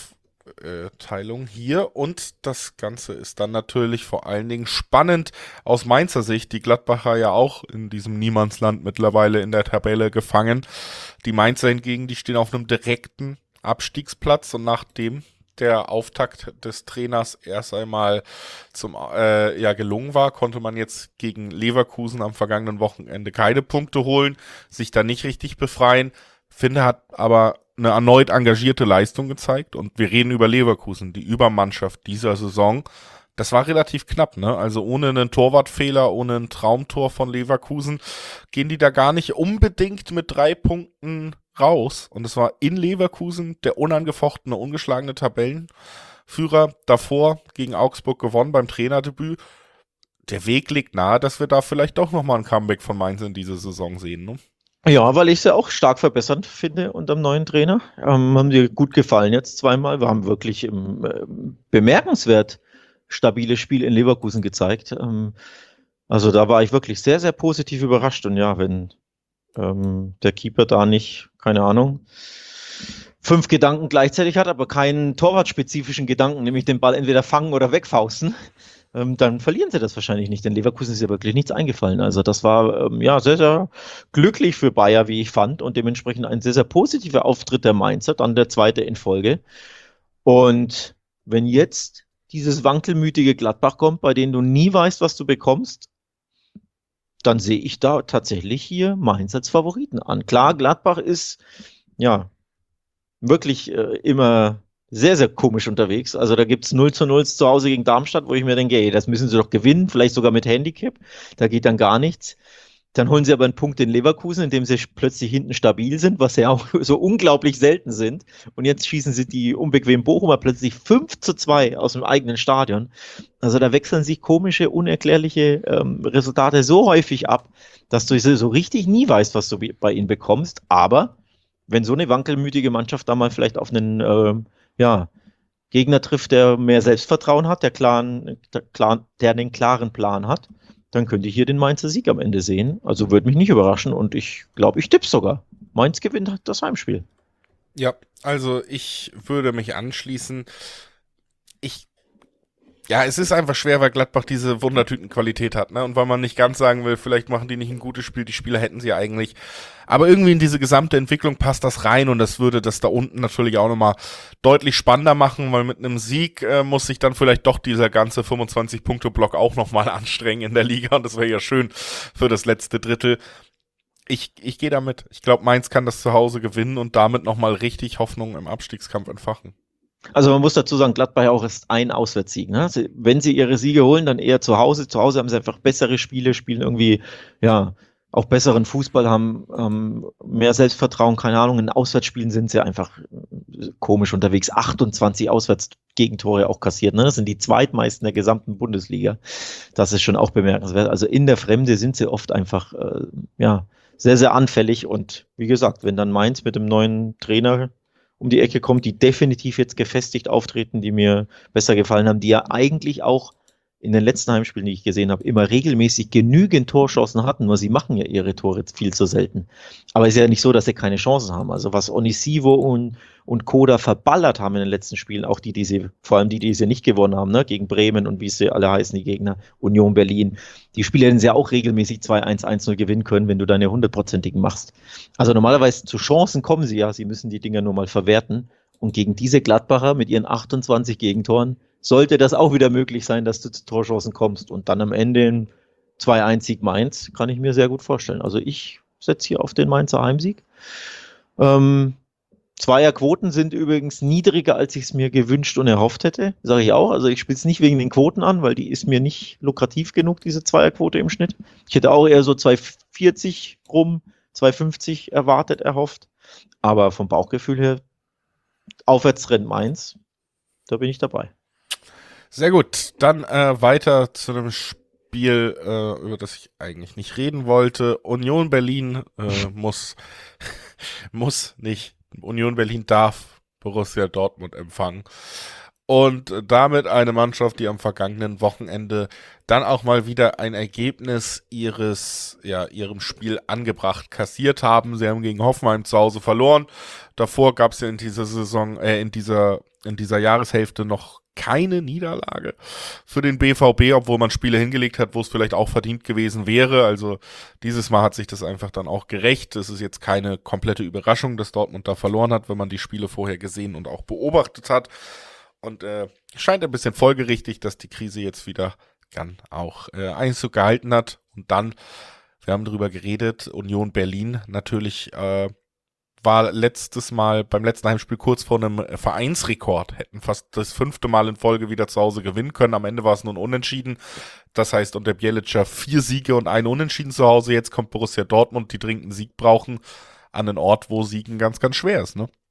Aufteilung hier. Und das Ganze ist dann natürlich vor allen Dingen spannend aus Mainzer Sicht. Die Gladbacher ja auch in diesem Niemandsland mittlerweile in der Tabelle gefangen. Die Mainzer hingegen, die stehen auf einem direkten Abstiegsplatz und nachdem der Auftakt des Trainers erst einmal zum äh, ja gelungen war, konnte man jetzt gegen Leverkusen am vergangenen Wochenende keine Punkte holen, sich da nicht richtig befreien. Finde hat aber eine erneut engagierte Leistung gezeigt und wir reden über Leverkusen, die Übermannschaft dieser Saison. Das war relativ knapp, ne? Also ohne einen Torwartfehler, ohne ein Traumtor von Leverkusen gehen die da gar nicht unbedingt mit drei Punkten raus. Und es war in Leverkusen der unangefochtene, ungeschlagene Tabellenführer. Davor gegen Augsburg gewonnen beim Trainerdebüt. Der Weg liegt nahe, dass wir da vielleicht doch nochmal ein Comeback von Mainz in dieser Saison sehen, ne? Ja, weil ich sie auch stark verbessert finde unter dem neuen Trainer. Ähm, haben dir gut gefallen jetzt zweimal. Wir haben wirklich ähm, äh, bemerkenswert stabiles Spiel in Leverkusen gezeigt. Ähm, also da war ich wirklich sehr, sehr positiv überrascht. Und ja, wenn ähm, der Keeper da nicht, keine Ahnung, fünf Gedanken gleichzeitig hat, aber keinen torwartspezifischen Gedanken, nämlich den Ball entweder fangen oder wegfausten, ähm, dann verlieren sie das wahrscheinlich nicht, denn Leverkusen ist ja wirklich nichts eingefallen. Also das war ähm, ja sehr, sehr glücklich für Bayer, wie ich fand, und dementsprechend ein sehr, sehr positiver Auftritt der Mainzer, dann der zweite in Folge. Und wenn jetzt dieses wankelmütige Gladbach kommt, bei denen du nie weißt, was du bekommst, dann sehe ich da tatsächlich hier Mainz als Favoriten an. Klar, Gladbach ist ja wirklich äh, immer sehr, sehr komisch unterwegs. Also da gibt's null zu null zu Hause gegen Darmstadt, wo ich mir denke, ey, das müssen sie doch gewinnen, vielleicht sogar mit Handicap. Da geht dann gar nichts. Dann holen sie aber einen Punkt in Leverkusen, indem sie plötzlich hinten stabil sind, was ja auch so unglaublich selten sind. Und jetzt schießen sie die unbequemen Bochumer plötzlich fünf zu zwei aus dem eigenen Stadion. Also da wechseln sich komische, unerklärliche ähm, Resultate so häufig ab, dass du so richtig nie weißt, was du bei ihnen bekommst. Aber wenn so eine wankelmütige Mannschaft da mal vielleicht auf einen ähm, ja, Gegner trifft, der mehr Selbstvertrauen hat, der, klaren, der, klar, der einen klaren Plan hat, dann könnte ich hier den Mainzer Sieg am Ende sehen. Also würde mich nicht überraschen und ich glaube, ich tippe sogar. Mainz gewinnt das Heimspiel. Ja, also ich würde mich anschließen. Ich Ja, es ist einfach schwer, weil Gladbach diese Wundertütenqualität hat, ne? Und weil man nicht ganz sagen will, vielleicht machen die nicht ein gutes Spiel, die Spieler hätten sie eigentlich. Aber irgendwie in diese gesamte Entwicklung passt das rein und das würde das da unten natürlich auch nochmal deutlich spannender machen, weil mit einem Sieg äh, muss sich dann vielleicht doch dieser ganze fünfundzwanzig-Punkte-Block auch nochmal anstrengen in der Liga und das wäre ja schön für das letzte Drittel. Ich, ich gehe damit. Ich glaube, Mainz kann das zu Hause gewinnen und damit nochmal richtig Hoffnung im Abstiegskampf entfachen. Also man muss dazu sagen, Gladbach auch ist ein Auswärtssieg. Ne? Sie, wenn sie ihre Siege holen, dann eher zu Hause. Zu Hause haben sie einfach bessere Spiele, spielen irgendwie ja auch besseren Fußball, haben ähm, mehr Selbstvertrauen, keine Ahnung. In Auswärtsspielen sind sie einfach komisch unterwegs. achtundzwanzig Auswärtsgegentore auch kassiert. Ne? Das sind die zweitmeisten der gesamten Bundesliga. Das ist schon auch bemerkenswert. Also in der Fremde sind sie oft einfach äh, ja sehr, sehr anfällig. Und wie gesagt, wenn dann Mainz mit dem neuen Trainer um die Ecke kommt, die definitiv jetzt gefestigt auftreten, die mir besser gefallen haben, die ja eigentlich auch in den letzten Heimspielen, die ich gesehen habe, immer regelmäßig genügend Torchancen hatten, nur sie machen ja ihre Tore viel zu selten. Aber es ist ja nicht so, dass sie keine Chancen haben. Also was Onisivo und, und Koda verballert haben in den letzten Spielen, auch die, die sie, vor allem die, die sie nicht gewonnen haben, ne, gegen Bremen und wie sie alle heißen, die Gegner, Union Berlin, die Spiele hätten sie ja auch regelmäßig zwei eins, eins null gewinnen können, wenn du deine hundertprozentigen machst. Also normalerweise zu Chancen kommen sie ja, sie müssen die Dinger nur mal verwerten. Und gegen diese Gladbacher mit ihren achtundzwanzig Gegentoren sollte das auch wieder möglich sein, dass du zu Torchancen kommst. Und dann am Ende ein zwei eins Sieg Mainz, kann ich mir sehr gut vorstellen. Also ich setze hier auf den Mainzer Heimsieg. Ähm, Zweierquoten sind übrigens niedriger, als ich es mir gewünscht und erhofft hätte, sage ich auch. Also ich spiele es nicht wegen den Quoten an, weil die ist mir nicht lukrativ genug, diese Zweierquote im Schnitt. Ich hätte auch eher so zwei vierzig rum, zwei fünfzig erwartet, erhofft. Aber vom Bauchgefühl her Aufwärtstrend Mainz, da bin ich dabei. Sehr gut, dann äh, weiter zu einem Spiel, äh, über das ich eigentlich nicht reden wollte. Union Berlin äh, muss, muss nicht, Union Berlin darf Borussia Dortmund empfangen. Und damit eine Mannschaft, die am vergangenen Wochenende dann auch mal wieder ein Ergebnis ihres, ja, ihrem Spiel angebracht kassiert haben. Sie haben gegen Hoffenheim zu Hause verloren. Davor gab es ja in dieser Saison, äh, in dieser, in dieser Jahreshälfte noch keine Niederlage für den B V B, obwohl man Spiele hingelegt hat, wo es vielleicht auch verdient gewesen wäre. Also dieses Mal hat sich das einfach dann auch gerecht. Es ist jetzt keine komplette Überraschung, dass Dortmund da verloren hat, wenn man die Spiele vorher gesehen und auch beobachtet hat. Und äh, scheint ein bisschen folgerichtig, dass die Krise jetzt wieder dann auch äh, Einzug gehalten hat. Und dann, wir haben drüber geredet, Union Berlin natürlich äh, war letztes Mal, beim letzten Heimspiel kurz vor einem Vereinsrekord, hätten fast das fünfte Mal in Folge wieder zu Hause gewinnen können. Am Ende war es nun unentschieden. Das heißt, unter Bjelica vier Siege und ein Unentschieden zu Hause. Jetzt kommt Borussia Dortmund, die dringend einen Sieg brauchen, an einen Ort, wo Siegen ganz, ganz schwer ist, ne?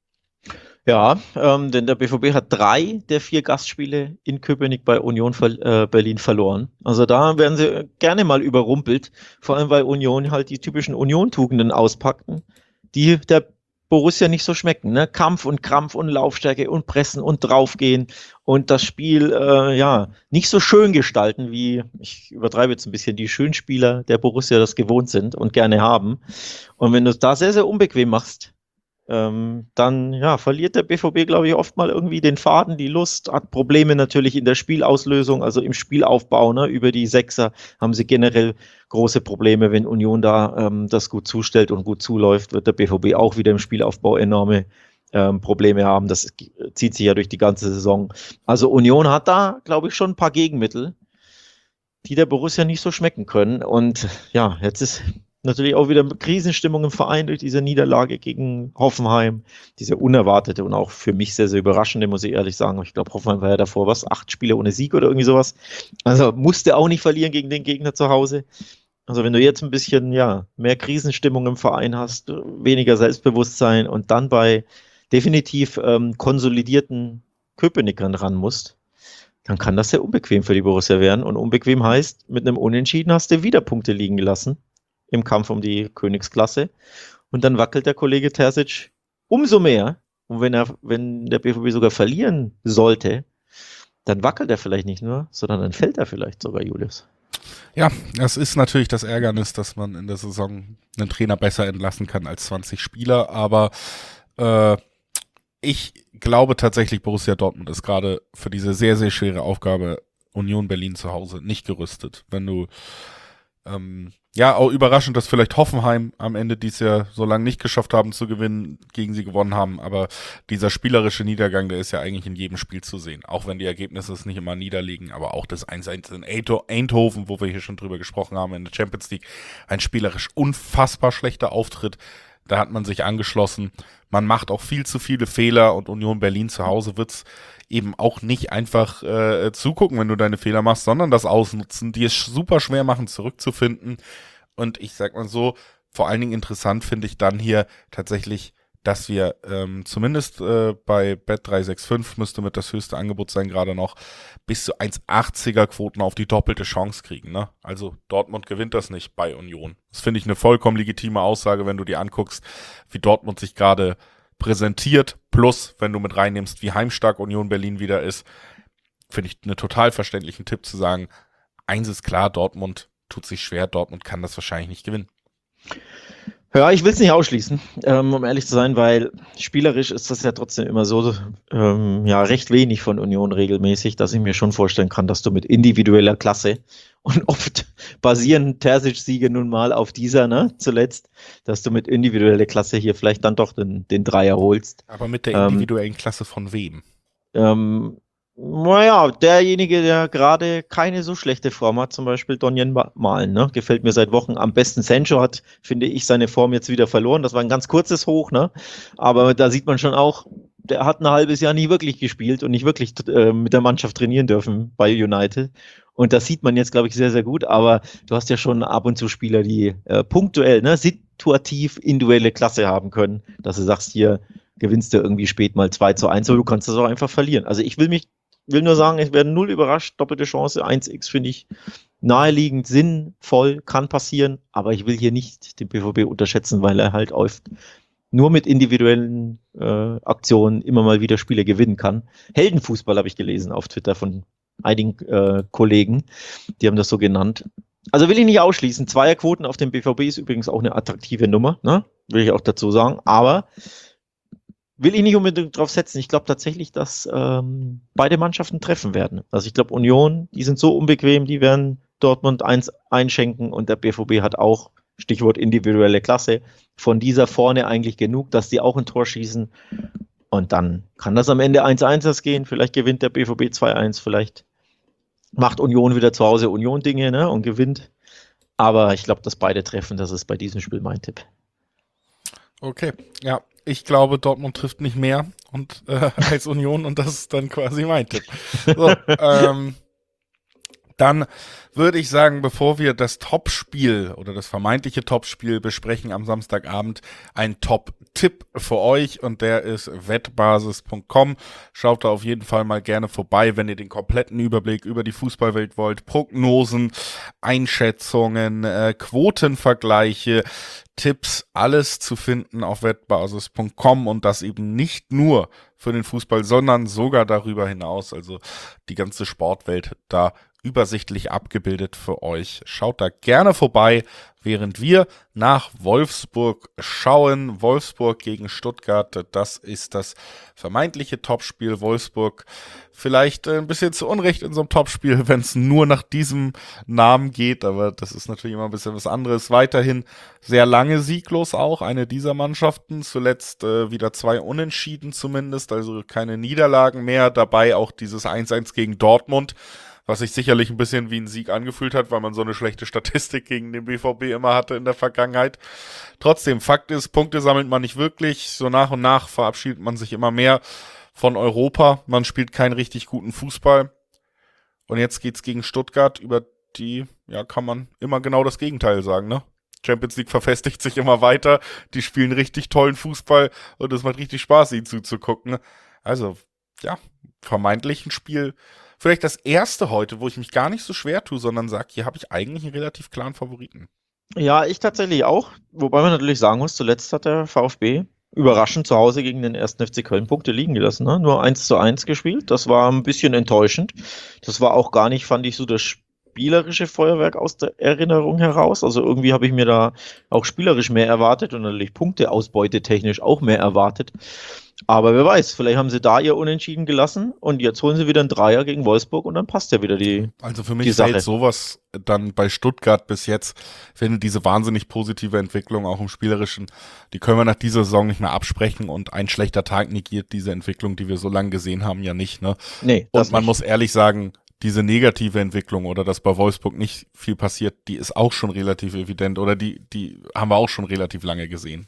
Ja, ähm, denn der B V B hat drei der vier Gastspiele in Köpenick bei Union ver- äh, Berlin verloren. Also da werden sie gerne mal überrumpelt, vor allem weil Union halt die typischen Union-Tugenden auspackten, die der Borussia nicht so schmecken. Ne? Kampf und Krampf und Laufstärke und Pressen und draufgehen und das Spiel äh, ja nicht so schön gestalten, wie, ich übertreibe jetzt ein bisschen, die Schönspieler der Borussia das gewohnt sind und gerne haben. Und wenn du es da sehr, sehr unbequem machst, ähm, dann ja, verliert der B V B, glaube ich, oft mal irgendwie den Faden, die Lust, hat Probleme natürlich in der Spielauslösung, also im Spielaufbau, ne, über die Sechser haben sie generell große Probleme. Wenn Union da ähm, das gut zustellt und gut zuläuft, wird der B V B auch wieder im Spielaufbau enorme ähm, Probleme haben. Das zieht sich ja durch die ganze Saison. Also Union hat da, glaube ich, schon ein paar Gegenmittel, die der Borussia nicht so schmecken können. Und ja, jetzt ist natürlich auch wieder Krisenstimmung im Verein durch diese Niederlage gegen Hoffenheim. Diese unerwartete und auch für mich sehr, sehr überraschende, muss ich ehrlich sagen. Ich glaube, Hoffenheim war ja davor was, acht Spiele ohne Sieg oder irgendwie sowas. Also musste auch nicht verlieren gegen den Gegner zu Hause. Also wenn du jetzt ein bisschen, ja, mehr Krisenstimmung im Verein hast, weniger Selbstbewusstsein und dann bei definitiv ähm, konsolidierten Köpenickern ran musst, dann kann das sehr unbequem für die Borussia werden. Und unbequem heißt, mit einem Unentschieden hast du wieder Punkte liegen gelassen im Kampf um die Königsklasse. Und dann wackelt der Kollege Terzic umso mehr. Und wenn er, wenn der B V B sogar verlieren sollte, dann wackelt er vielleicht nicht nur, sondern dann fällt er vielleicht sogar, Julius. Ja, das ist natürlich das Ärgernis, dass man in der Saison einen Trainer besser entlassen kann als zwanzig Spieler, aber äh, ich glaube tatsächlich, Borussia Dortmund ist gerade für diese sehr, sehr schwere Aufgabe Union Berlin zu Hause nicht gerüstet. Wenn du, ähm, ja, auch überraschend, dass vielleicht Hoffenheim am Ende dieses Jahr so lange nicht geschafft haben zu gewinnen, gegen sie gewonnen haben, aber dieser spielerische Niedergang, der ist ja eigentlich in jedem Spiel zu sehen. Auch wenn die Ergebnisse es nicht immer niederliegen, aber auch das eins eins in Eindhoven, wo wir hier schon drüber gesprochen haben, in der Champions League, ein spielerisch unfassbar schlechter Auftritt. Da hat man sich angeschlossen. Man macht auch viel zu viele Fehler und Union Berlin zu Hause wird's eben auch nicht einfach äh, zugucken, wenn du deine Fehler machst, sondern das ausnutzen, die es super schwer machen, zurückzufinden. Und ich sag mal so, vor allen Dingen interessant finde ich dann hier tatsächlich, dass wir ähm, zumindest äh, bei Bet drei sechs fünf müsste mit das höchste Angebot sein, gerade noch bis zu eins Komma achtziger Quoten auf die doppelte Chance kriegen. Ne? Also Dortmund gewinnt das nicht bei Union. Das finde ich eine vollkommen legitime Aussage, wenn du dir anguckst, wie Dortmund sich gerade präsentiert. Plus, wenn du mit reinnimmst, wie heimstark Union Berlin wieder ist, finde ich einen total verständlichen Tipp zu sagen, eins ist klar, Dortmund tut sich schwer, Dortmund kann das wahrscheinlich nicht gewinnen. Ja, ich will es nicht ausschließen, ähm, um ehrlich zu sein, weil spielerisch ist das ja trotzdem immer so, ähm, ja, recht wenig von Union regelmäßig, dass ich mir schon vorstellen kann, dass du mit individueller Klasse und oft basieren Terzic-Siege nun mal auf dieser, ne, zuletzt, dass du mit individueller Klasse hier vielleicht dann doch den, den Dreier holst. Aber mit der individuellen ähm, Klasse von wem? Ähm, Naja, derjenige, der gerade keine so schlechte Form hat, zum Beispiel Donian Malen, ne? Gefällt mir seit Wochen am besten. Sancho hat, finde ich, seine Form jetzt wieder verloren. Das war ein ganz kurzes Hoch, ne? Aber da sieht man schon auch, der hat ein halbes Jahr nie wirklich gespielt und nicht wirklich äh, mit der Mannschaft trainieren dürfen bei United. Und das sieht man jetzt, glaube ich, sehr, sehr gut. Aber du hast ja schon ab und zu Spieler, die äh, punktuell, ne, situativ individuelle Klasse haben können, dass du sagst, hier gewinnst du irgendwie spät mal zwei zu eins, aber du kannst das auch einfach verlieren. Also ich will mich will nur sagen, ich werde null überrascht. Doppelte Chance, eins x finde ich naheliegend, sinnvoll, kann passieren, aber ich will hier nicht den B V B unterschätzen, weil er halt oft nur mit individuellen äh, Aktionen immer mal wieder Spiele gewinnen kann. Heldenfußball habe ich gelesen auf Twitter von einigen äh, Kollegen, die haben das so genannt. Also will ich nicht ausschließen. Zweierquoten auf dem B V B ist übrigens auch eine attraktive Nummer, ne? Will ich auch dazu sagen, aber will ich nicht unbedingt drauf setzen. Ich glaube tatsächlich, dass ähm, beide Mannschaften treffen werden. Also ich glaube, Union, die sind so unbequem, die werden Dortmund eins einschenken und der B V B hat auch, Stichwort individuelle Klasse, von dieser vorne eigentlich genug, dass die auch ein Tor schießen. Und dann kann das am Ende eins eins gehen. Vielleicht gewinnt der B V B zwei eins, vielleicht macht Union wieder zu Hause Union-Dinge, ne, und gewinnt. Aber ich glaube, dass beide treffen, das ist bei diesem Spiel mein Tipp. Okay, ja. Ich glaube, Dortmund trifft nicht mehr und äh, als Union und das ist dann quasi mein Tipp. So, ähm, dann würde ich sagen, bevor wir das Topspiel oder das vermeintliche Topspiel besprechen am Samstagabend, ein Top-Tipp für euch und der ist wettbasis punkt com. Schaut da auf jeden Fall mal gerne vorbei, wenn ihr den kompletten Überblick über die Fußballwelt wollt. Prognosen, Einschätzungen, äh, Quotenvergleiche, Tipps, alles zu finden auf wettbasis punkt com und das eben nicht nur für den Fußball, sondern sogar darüber hinaus, also die ganze Sportwelt, da übersichtlich abgebildet für euch. Schaut da gerne vorbei, während wir nach Wolfsburg schauen. Wolfsburg gegen Stuttgart, das ist das vermeintliche Topspiel. Wolfsburg vielleicht ein bisschen zu Unrecht in so einem Topspiel, wenn es nur nach diesem Namen geht, aber das ist natürlich immer ein bisschen was anderes. Weiterhin sehr lange sieglos auch, eine dieser Mannschaften. Zuletzt äh, wieder zwei Unentschieden zumindest, also keine Niederlagen mehr. Dabei auch dieses eins eins gegen Dortmund, was sich sicherlich ein bisschen wie ein Sieg angefühlt hat, weil man so eine schlechte Statistik gegen den B V B immer hatte in der Vergangenheit. Trotzdem, Fakt ist, Punkte sammelt man nicht wirklich. So nach und nach verabschiedet man sich immer mehr von Europa. Man spielt keinen richtig guten Fußball. Und jetzt geht's gegen Stuttgart, über die, ja, kann man immer genau das Gegenteil sagen, ne? Champions League verfestigt sich immer weiter. Die spielen richtig tollen Fußball und es macht richtig Spaß, ihnen zuzugucken. Also, ja, vermeintlich ein Spiel, vielleicht das erste heute, wo ich mich gar nicht so schwer tue, sondern sage, hier habe ich eigentlich einen relativ klaren Favoriten. Ja, ich tatsächlich auch. Wobei man natürlich sagen muss, zuletzt hat der VfB überraschend zu Hause gegen den ersten F C Köln Punkte liegen gelassen. Ne? Nur eins zu eins gespielt. Das war ein bisschen enttäuschend. Das war auch gar nicht, fand ich, so das spielerische Feuerwerk aus der Erinnerung heraus. Also irgendwie habe ich mir da auch spielerisch mehr erwartet und natürlich Punkteausbeute technisch auch mehr erwartet. Aber wer weiß, vielleicht haben sie da ihr Unentschieden gelassen und jetzt holen sie wieder einen Dreier gegen Wolfsburg und dann passt ja wieder die Also für mich die Sache. fällt sowas dann bei Stuttgart bis jetzt, finde diese wahnsinnig positive Entwicklung auch im Spielerischen, die können wir nach dieser Saison nicht mehr absprechen und ein schlechter Tag negiert diese Entwicklung, die wir so lange gesehen haben, ja nicht, ne? Nee, das Und man nicht. muss ehrlich sagen, diese negative Entwicklung oder dass bei Wolfsburg nicht viel passiert, die ist auch schon relativ evident oder die, die haben wir auch schon relativ lange gesehen.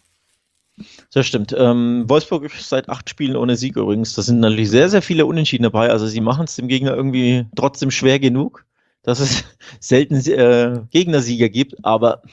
Das stimmt. Ähm, Wolfsburg ist seit acht Spielen ohne Sieg übrigens. Da sind natürlich sehr, sehr viele Unentschieden dabei. Also sie machen es dem Gegner irgendwie trotzdem schwer genug, dass es selten äh, Gegnersieger gibt. Aber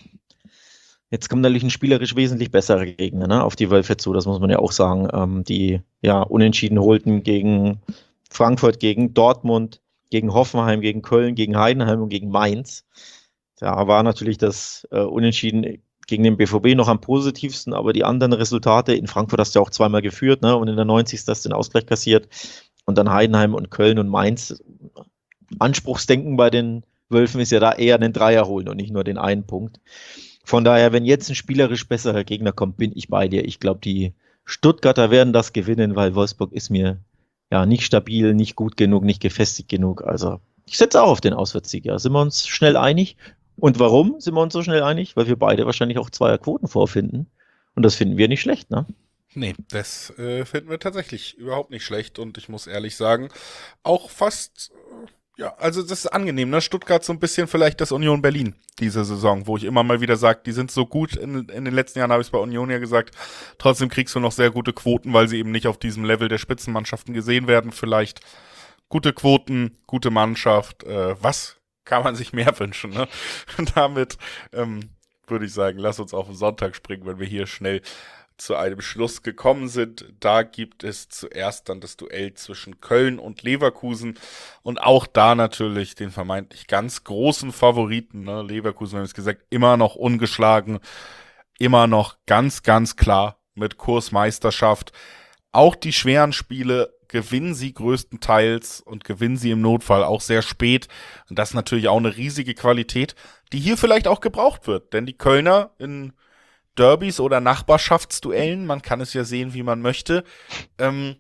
jetzt kommt natürlich ein spielerisch wesentlich besserer Gegner, ne, auf die Wölfe zu. Das muss man ja auch sagen. Ähm, die ja Unentschieden holten gegen Frankfurt, gegen Dortmund, gegen Hoffenheim, gegen Köln, gegen Heidenheim und gegen Mainz. Da war natürlich das äh, Unentschieden gegen den B V B noch am positivsten, aber die anderen Resultate, in Frankfurt hast du ja auch zweimal geführt, ne, und in der neunzigsten hast du den Ausgleich kassiert und dann Heidenheim und Köln und Mainz. Anspruchsdenken bei den Wölfen ist ja da eher einen Dreier holen und nicht nur den einen Punkt. Von daher, wenn jetzt ein spielerisch besserer Gegner kommt, bin ich bei dir. Ich glaube, die Stuttgarter werden das gewinnen, weil Wolfsburg ist mir ja nicht stabil, nicht gut genug, nicht gefestigt genug. Also ich setze auch auf den Auswärtssieg. Ja. Sind wir uns schnell einig? Und warum sind wir uns so schnell einig? Weil wir beide wahrscheinlich auch Zweierquoten vorfinden. Und das finden wir nicht schlecht, ne? Nee, das äh, finden wir tatsächlich überhaupt nicht schlecht und ich muss ehrlich sagen, auch fast, äh, ja, also das ist angenehm, ne? Stuttgart so ein bisschen vielleicht das Union Berlin diese Saison, wo ich immer mal wieder sage, die sind so gut, in, in den letzten Jahren habe ich es bei Union ja gesagt, trotzdem kriegst du noch sehr gute Quoten, weil sie eben nicht auf diesem Level der Spitzenmannschaften gesehen werden, vielleicht gute Quoten, gute Mannschaft, äh, was kann man sich mehr wünschen, ne? Und damit ähm, würde ich sagen, lass uns auf den Sonntag springen, wenn wir hier schnell zu einem Schluss gekommen sind. Da gibt es zuerst dann das Duell zwischen Köln und Leverkusen und auch da natürlich den vermeintlich ganz großen Favoriten, ne? Leverkusen, wir haben es gesagt, immer noch ungeschlagen, immer noch ganz, ganz klar mit Kursmeisterschaft. Auch die schweren Spiele gewinnen sie größtenteils und gewinnen sie im Notfall auch sehr spät. Und das ist natürlich auch eine riesige Qualität, die hier vielleicht auch gebraucht wird. Denn die Kölner in Derbys oder Nachbarschaftsduellen, man kann es ja sehen, wie man möchte, ähm,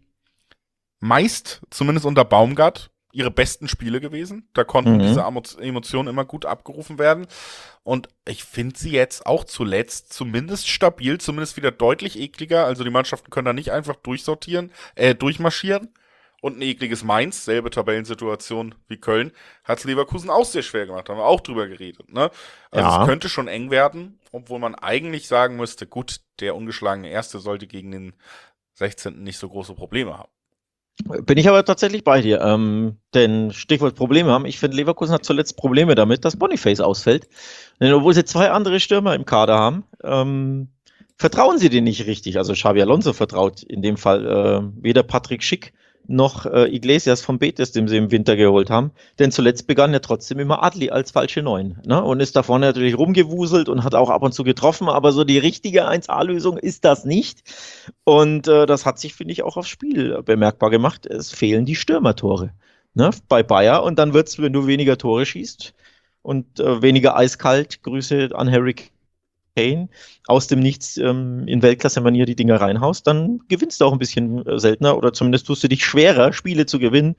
meist, zumindest unter Baumgart, ihre besten Spiele gewesen. Da konnten Mhm. diese Emotionen immer gut abgerufen werden. Und ich finde sie jetzt auch zuletzt zumindest stabil, zumindest wieder deutlich ekliger. Also die Mannschaften können da nicht einfach durchsortieren, äh, durchmarschieren. Und ein ekliges Mainz, selbe Tabellensituation wie Köln, hat Leverkusen auch sehr schwer gemacht. Haben wir auch drüber geredet, ne? Also Ja. es könnte schon eng werden, obwohl man eigentlich sagen müsste, gut, der ungeschlagene Erste sollte gegen den sechzehnten nicht so große Probleme haben. Bin ich aber tatsächlich bei dir. Ähm, denn Stichwort Probleme haben. Ich finde, Leverkusen hat zuletzt Probleme damit, dass Boniface ausfällt. Denn obwohl sie zwei andere Stürmer im Kader haben, ähm, vertrauen sie denen nicht richtig. Also Xabi Alonso vertraut in dem Fall äh, weder Patrick Schick noch äh, Iglesias vom Betis, den sie im Winter geholt haben. Denn zuletzt begann ja trotzdem immer Adli als falsche Neun. Ne? Und ist da vorne natürlich rumgewuselt und hat auch ab und zu getroffen. Aber so die richtige eins A-Lösung ist das nicht. Und äh, das hat sich, finde ich, auch aufs Spiel bemerkbar gemacht. Es fehlen die Stürmertore. ne, bei Bayer und dann wird's, wenn du weniger Tore schießt und äh, weniger eiskalt, Grüße an Harry Kane, aus dem Nichts ähm, in Weltklasse-Manier die Dinger reinhaust, dann gewinnst du auch ein bisschen äh, seltener oder zumindest tust du dich schwerer, Spiele zu gewinnen.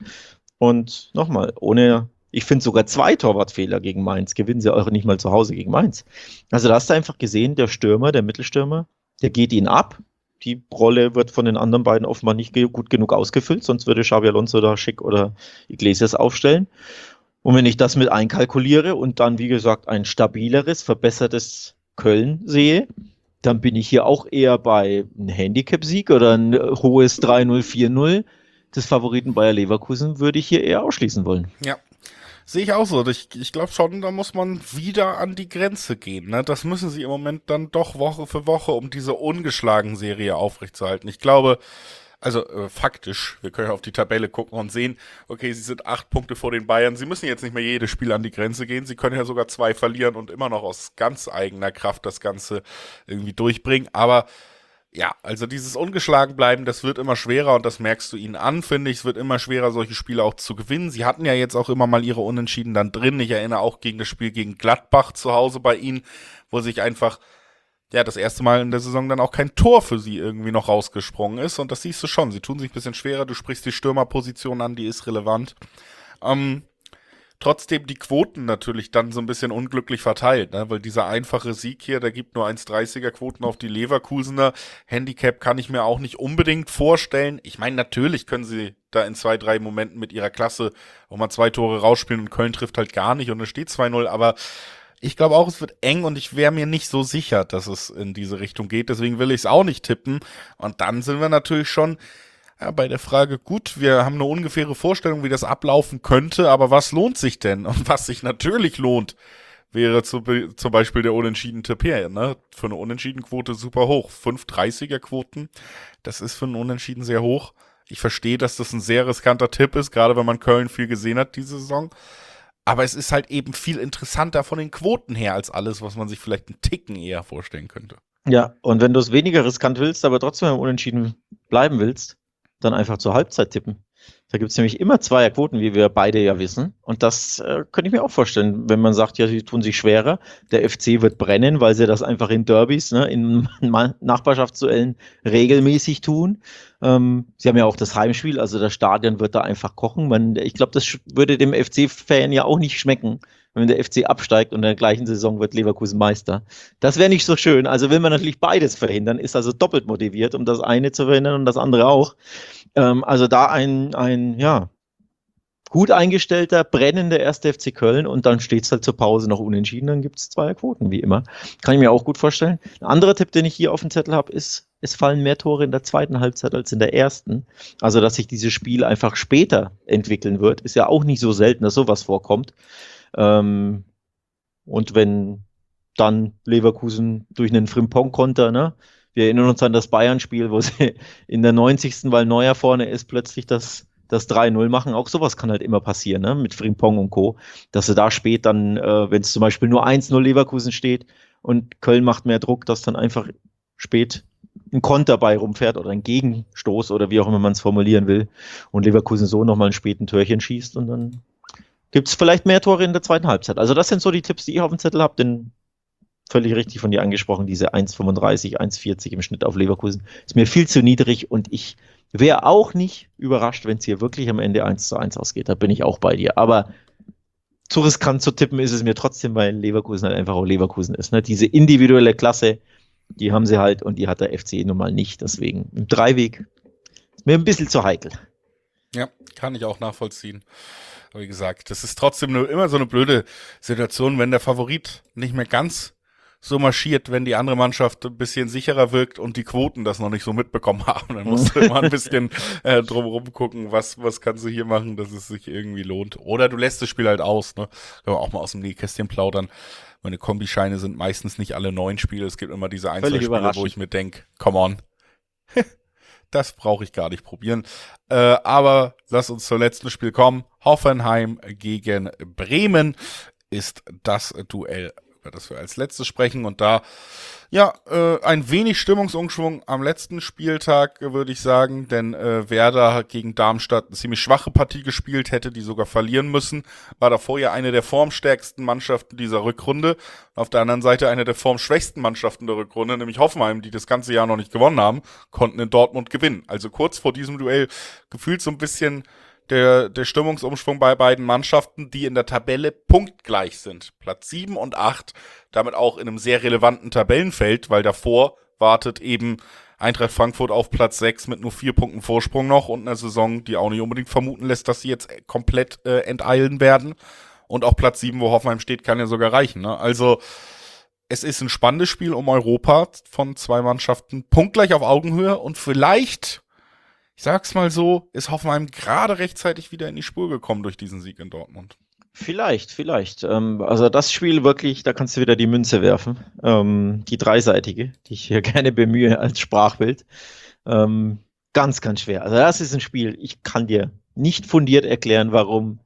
Und nochmal, ohne, ich finde sogar zwei Torwartfehler gegen Mainz, gewinnen sie auch nicht mal zu Hause gegen Mainz. Also da hast du einfach gesehen, der Stürmer, der Mittelstürmer, der geht ihn ab. Die Rolle wird von den anderen beiden offenbar nicht ge- gut genug ausgefüllt, sonst würde Xabi Alonso da Schick oder Iglesias aufstellen. Und wenn ich das mit einkalkuliere und dann, wie gesagt, ein stabileres, verbessertes Köln sehe, dann bin ich hier auch eher bei einem Handicap-Sieg oder ein hohes drei null, vier null des Favoriten Bayer Leverkusen würde ich hier eher ausschließen wollen. Ja, sehe ich auch so. Ich, ich glaube schon, da muss man wieder an die Grenze gehen. Ne? Das müssen sie im Moment dann doch Woche für Woche, um diese ungeschlagen Serie aufrechtzuerhalten. Ich glaube, also äh, faktisch, wir können auf die Tabelle gucken und sehen, okay, sie sind acht Punkte vor den Bayern. Sie müssen jetzt nicht mehr jedes Spiel an die Grenze gehen. Sie können ja sogar zwei verlieren und immer noch aus ganz eigener Kraft das Ganze irgendwie durchbringen. Aber ja, also dieses ungeschlagen bleiben, das wird immer schwerer und das merkst du ihnen an, finde ich. Es wird immer schwerer, solche Spiele auch zu gewinnen. Sie hatten ja jetzt auch immer mal ihre Unentschieden dann drin. Ich erinnere auch gegen das Spiel gegen Gladbach zu Hause bei ihnen, wo sich einfach ja, das erste Mal in der Saison dann auch kein Tor für sie irgendwie noch rausgesprungen ist. Und das siehst du schon. Sie tun sich ein bisschen schwerer. Du sprichst die Stürmerposition an, die ist relevant. Ähm, trotzdem die Quoten natürlich dann so ein bisschen unglücklich verteilt, ne? Weil dieser einfache Sieg hier, der gibt nur eins Komma dreißiger Quoten auf die Leverkusener. Handicap kann ich mir auch nicht unbedingt vorstellen. Ich meine, natürlich können sie da in zwei, drei Momenten mit ihrer Klasse auch mal zwei Tore rausspielen und Köln trifft halt gar nicht und es steht zwei null, aber ich glaube auch, es wird eng und ich wäre mir nicht so sicher, dass es in diese Richtung geht. Deswegen will ich es auch nicht tippen. Und dann sind wir natürlich schon ja, bei der Frage, gut, wir haben eine ungefähre Vorstellung, wie das ablaufen könnte, aber was lohnt sich denn? Und was sich natürlich lohnt, wäre zu, zum Beispiel der Unentschieden-Tipp hier. Ne? Für eine Unentschieden-Quote super hoch. fünf Komma dreißiger Quoten, das ist für einen Unentschieden sehr hoch. Ich verstehe, dass das ein sehr riskanter Tipp ist, gerade wenn man Köln viel gesehen hat diese Saison. Aber es ist halt eben viel interessanter von den Quoten her als alles, was man sich vielleicht einen Ticken eher vorstellen könnte. Ja, und wenn du es weniger riskant willst, aber trotzdem im Unentschieden bleiben willst, dann einfach zur Halbzeit tippen. Da gibt es nämlich immer Zweierquoten, wie wir beide ja wissen. Und das äh, könnte ich mir auch vorstellen, wenn man sagt, ja, sie tun sich schwerer. Der F C wird brennen, weil sie das einfach in Derbys, ne, in Nachbarschaftsduellen regelmäßig tun. Ähm, sie haben ja auch das Heimspiel, also das Stadion wird da einfach kochen. Man, ich glaube, das würde dem F C-Fan ja auch nicht schmecken, wenn der F C absteigt und in der gleichen Saison wird Leverkusen Meister. Das wäre nicht so schön. Also will man natürlich beides verhindern, ist also doppelt motiviert, um das eine zu verhindern und das andere auch. Ähm, also da ein, ein, ja, gut eingestellter, brennender erster F C Köln und dann steht es halt zur Pause noch unentschieden, dann gibt es zwei Quoten, wie immer. Kann ich mir auch gut vorstellen. Ein anderer Tipp, den ich hier auf dem Zettel habe, ist, es fallen mehr Tore in der zweiten Halbzeit als in der ersten. Also, dass sich dieses Spiel einfach später entwickeln wird, ist ja auch nicht so selten, dass sowas vorkommt. Ähm, und wenn dann Leverkusen durch einen Frimpong-Konter, ne? Wir erinnern uns an das Bayern-Spiel, wo sie in der neunzigsten weil Neuer vorne ist, plötzlich das, das drei null machen. Auch sowas kann halt immer passieren, ne? Mit Frimpong und Co. Dass sie da spät dann, äh, wenn es zum Beispiel nur eins null Leverkusen steht und Köln macht mehr Druck, dass dann einfach spät ein Konter bei rumfährt oder ein Gegenstoß oder wie auch immer man es formulieren will und Leverkusen so nochmal ein späten Türchen schießt und dann gibt es vielleicht mehr Tore in der zweiten Halbzeit. Also das sind so die Tipps, die ich auf dem Zettel habe, denn völlig richtig von dir angesprochen, diese eins Komma fünfunddreißig, eins Komma vierzig im Schnitt auf Leverkusen ist mir viel zu niedrig und ich wäre auch nicht überrascht, wenn es hier wirklich am Ende eins zu eins ausgeht. Da bin ich auch bei dir. Aber zu riskant zu tippen ist es mir trotzdem, weil Leverkusen halt einfach auch Leverkusen ist. Ne? Diese individuelle Klasse, die haben sie halt und die hat der F C nun mal nicht. Deswegen im Dreiweg ist mir ein bisschen zu heikel. Ja, kann ich auch nachvollziehen. Aber wie gesagt, das ist trotzdem nur immer so eine blöde Situation, wenn der Favorit nicht mehr ganz so marschiert, wenn die andere Mannschaft ein bisschen sicherer wirkt und die Quoten das noch nicht so mitbekommen haben. Dann musst du immer ein bisschen äh, drumherum gucken, was was kannst du hier machen, dass es sich irgendwie lohnt. Oder du lässt das Spiel halt aus, ne? Können wir auch mal aus dem Nähkästchen plaudern. Meine Kombischeine sind meistens nicht alle neun Spiele. Es gibt immer diese Einzelspiele, wo ich mir denke, come on. Das brauche ich gar nicht probieren. Äh, aber lass uns zum letzten Spiel kommen. Hoffenheim gegen Bremen ist das Duell über das wir als letztes sprechen. Und da, ja, äh, ein wenig Stimmungsumschwung am letzten Spieltag, äh, würde ich sagen, denn äh, Werder hat gegen Darmstadt eine ziemlich schwache Partie gespielt, hätte die sogar verlieren müssen, war davor ja eine der formstärksten Mannschaften dieser Rückrunde. Auf der anderen Seite eine der formschwächsten Mannschaften der Rückrunde, nämlich Hoffenheim, die das ganze Jahr noch nicht gewonnen haben, konnten in Dortmund gewinnen. Also kurz vor diesem Duell gefühlt so ein bisschen Der, der Stimmungsumschwung bei beiden Mannschaften, die in der Tabelle punktgleich sind. Platz sieben und acht, damit auch in einem sehr relevanten Tabellenfeld, weil davor wartet eben Eintracht Frankfurt auf Platz sechs mit nur vier Punkten Vorsprung noch und einer Saison, die auch nicht unbedingt vermuten lässt, dass sie jetzt komplett äh, enteilen werden. Und auch Platz sieben, wo Hoffenheim steht, kann ja sogar reichen. Ne? Also es ist ein spannendes Spiel um Europa von zwei Mannschaften, punktgleich auf Augenhöhe und vielleicht... Ich sag's mal so, ist Hoffenheim gerade rechtzeitig wieder in die Spur gekommen durch diesen Sieg in Dortmund. Vielleicht, vielleicht. Ähm, also das Spiel wirklich, da kannst du wieder die Münze werfen. Ähm, die dreiseitige, die ich hier gerne bemühe als Sprachbild. Ähm, ganz, ganz schwer. Also das ist ein Spiel, ich kann dir nicht fundiert erklären, warum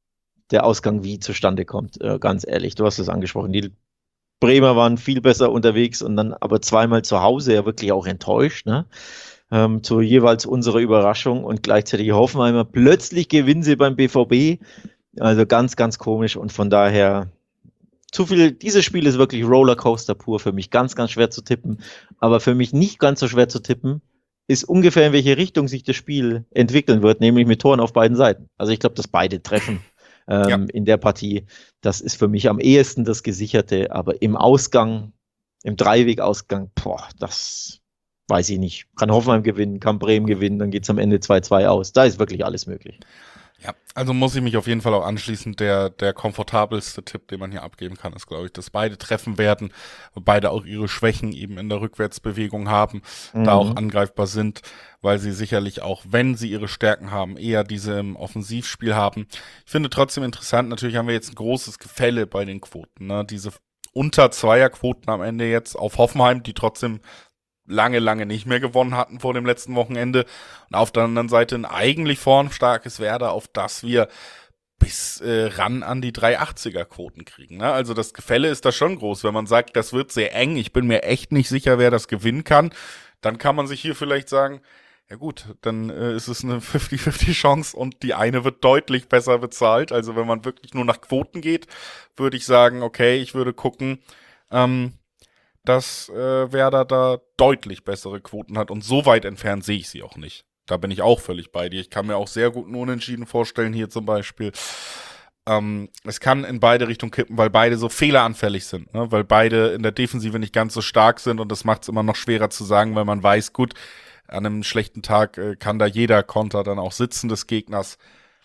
der Ausgang wie zustande kommt. Äh, ganz ehrlich, du hast es angesprochen. Die Bremer waren viel besser unterwegs und dann aber zweimal zu Hause ja wirklich auch enttäuscht, ne? Ähm, zu jeweils unserer Überraschung und gleichzeitig Hoffenheimer. Plötzlich gewinnen sie beim B V B. Also ganz, ganz komisch und von daher zu viel. Dieses Spiel ist wirklich Rollercoaster pur für mich. Ganz, ganz schwer zu tippen. Aber für mich nicht ganz so schwer zu tippen ist ungefähr, in welche Richtung sich das Spiel entwickeln wird, nämlich mit Toren auf beiden Seiten. Also ich glaube, dass beide treffen ähm, ja. in der Partie. Das ist für mich am ehesten das Gesicherte. Aber im Ausgang, im Dreiweg-Ausgang, boah, das... weiß ich nicht. Kann Hoffenheim gewinnen, kann Bremen gewinnen, dann geht's am Ende zwei zwei aus. Da ist wirklich alles möglich. Ja, also muss ich mich auf jeden Fall auch anschließen. Der, der komfortabelste Tipp, den man hier abgeben kann, ist, glaube ich, dass beide treffen werden, beide auch ihre Schwächen eben in der Rückwärtsbewegung haben, mhm. da auch angreifbar sind, weil sie sicherlich auch, wenn sie ihre Stärken haben, eher diese im Offensivspiel haben. Ich finde trotzdem interessant, natürlich haben wir jetzt ein großes Gefälle bei den Quoten, ne? Diese unter Zweierquoten am Ende jetzt auf Hoffenheim, die trotzdem lange, lange nicht mehr gewonnen hatten vor dem letzten Wochenende. Und auf der anderen Seite ein eigentlich formstarkes Werder, auf das wir bis äh, ran an die drei achtziger Quoten kriegen. Ne? Also das Gefälle ist da schon groß. Wenn man sagt, das wird sehr eng, ich bin mir echt nicht sicher, wer das gewinnen kann, dann kann man sich hier vielleicht sagen, ja gut, dann äh, ist es eine fünfzig fünfzig Chance und die eine wird deutlich besser bezahlt. Also wenn man wirklich nur nach Quoten geht, würde ich sagen, okay, ich würde gucken, ähm, dass äh, Werder da deutlich bessere Quoten hat und so weit entfernt sehe ich sie auch nicht. Da bin ich auch völlig bei dir. Ich kann mir auch sehr gut einen Unentschieden vorstellen, hier zum Beispiel. Ähm, es kann in beide Richtungen kippen, weil beide so fehleranfällig sind, ne? Weil beide in der Defensive nicht ganz so stark sind und das macht es immer noch schwerer zu sagen, weil man weiß, gut, an einem schlechten Tag äh, kann da jeder Konter dann auch sitzen des Gegners.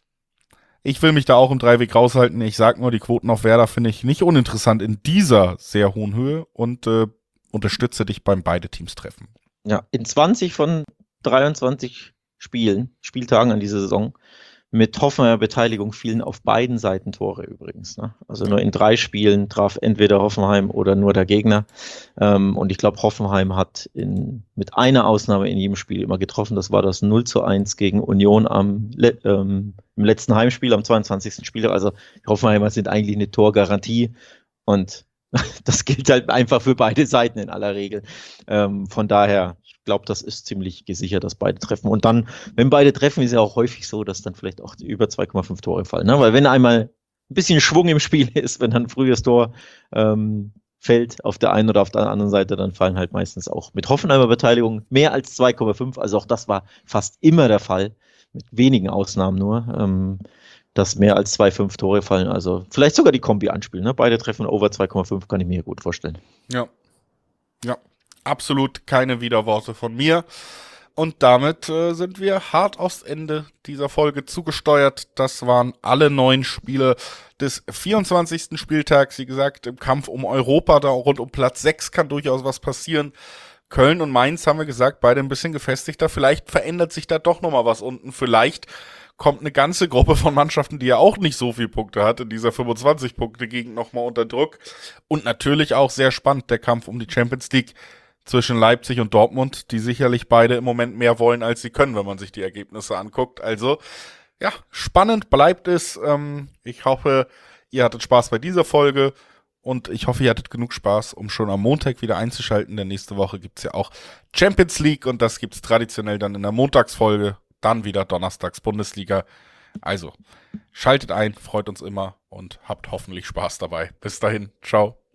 Ich will mich da auch im Dreiweg raushalten. Ich sag nur, die Quoten auf Werder finde ich nicht uninteressant in dieser sehr hohen Höhe und äh, unterstütze dich beim beide Teams treffen. Ja, in zwanzig von dreiundzwanzig Spielen, Spieltagen an dieser Saison, mit Hoffenheimer Beteiligung fielen auf beiden Seiten Tore übrigens. Ne? Also nur in drei Spielen traf entweder Hoffenheim oder nur der Gegner. Ähm, und ich glaube, Hoffenheim hat in, mit einer Ausnahme in jedem Spiel immer getroffen. Das war das null zu eins gegen Union am, ähm, im letzten Heimspiel am zweiundzwanzigsten Spieltag. Also die Hoffenheimer sind eigentlich eine Torgarantie und das gilt halt einfach für beide Seiten in aller Regel. Ähm, von daher, ich glaube, das ist ziemlich gesichert, dass beide treffen. Und dann, wenn beide treffen, ist ja auch häufig so, dass dann vielleicht auch über zwei Komma fünf Tore fallen. Ne? Weil wenn einmal ein bisschen Schwung im Spiel ist, wenn dann ein frühes Tor ähm, fällt auf der einen oder auf der anderen Seite, dann fallen halt meistens auch mit Hoffenheimer Beteiligung mehr als zwei Komma fünf. Also auch das war fast immer der Fall, mit wenigen Ausnahmen nur. Ähm, dass mehr als zwei Komma fünf Tore fallen. Also vielleicht sogar die Kombi anspielen. Ne? Beide treffen over zwei Komma fünf, kann ich mir gut vorstellen. Ja, ja, absolut keine Widerworte von mir. Und damit äh, sind wir hart aufs Ende dieser Folge zugesteuert. Das waren alle neun Spiele des vierundzwanzigsten Spieltags. Wie gesagt, im Kampf um Europa, da rund um Platz sechs kann durchaus was passieren. Köln und Mainz haben wir gesagt, beide ein bisschen gefestigter. Vielleicht verändert sich da doch nochmal was unten. Vielleicht kommt eine ganze Gruppe von Mannschaften, die ja auch nicht so viele Punkte hat, in dieser fünfundzwanzig-Punkte-Gegend nochmal unter Druck. Und natürlich auch sehr spannend der Kampf um die Champions League zwischen Leipzig und Dortmund, die sicherlich beide im Moment mehr wollen, als sie können, wenn man sich die Ergebnisse anguckt. Also, ja, spannend bleibt es. Ähm, ich hoffe, ihr hattet Spaß bei dieser Folge und ich hoffe, ihr hattet genug Spaß, um schon am Montag wieder einzuschalten, denn nächste Woche gibt's ja auch Champions League und das gibt's traditionell dann in der Montagsfolge, dann wieder donnerstags Bundesliga. Also, schaltet ein, freut uns immer und habt hoffentlich Spaß dabei. Bis dahin, ciao.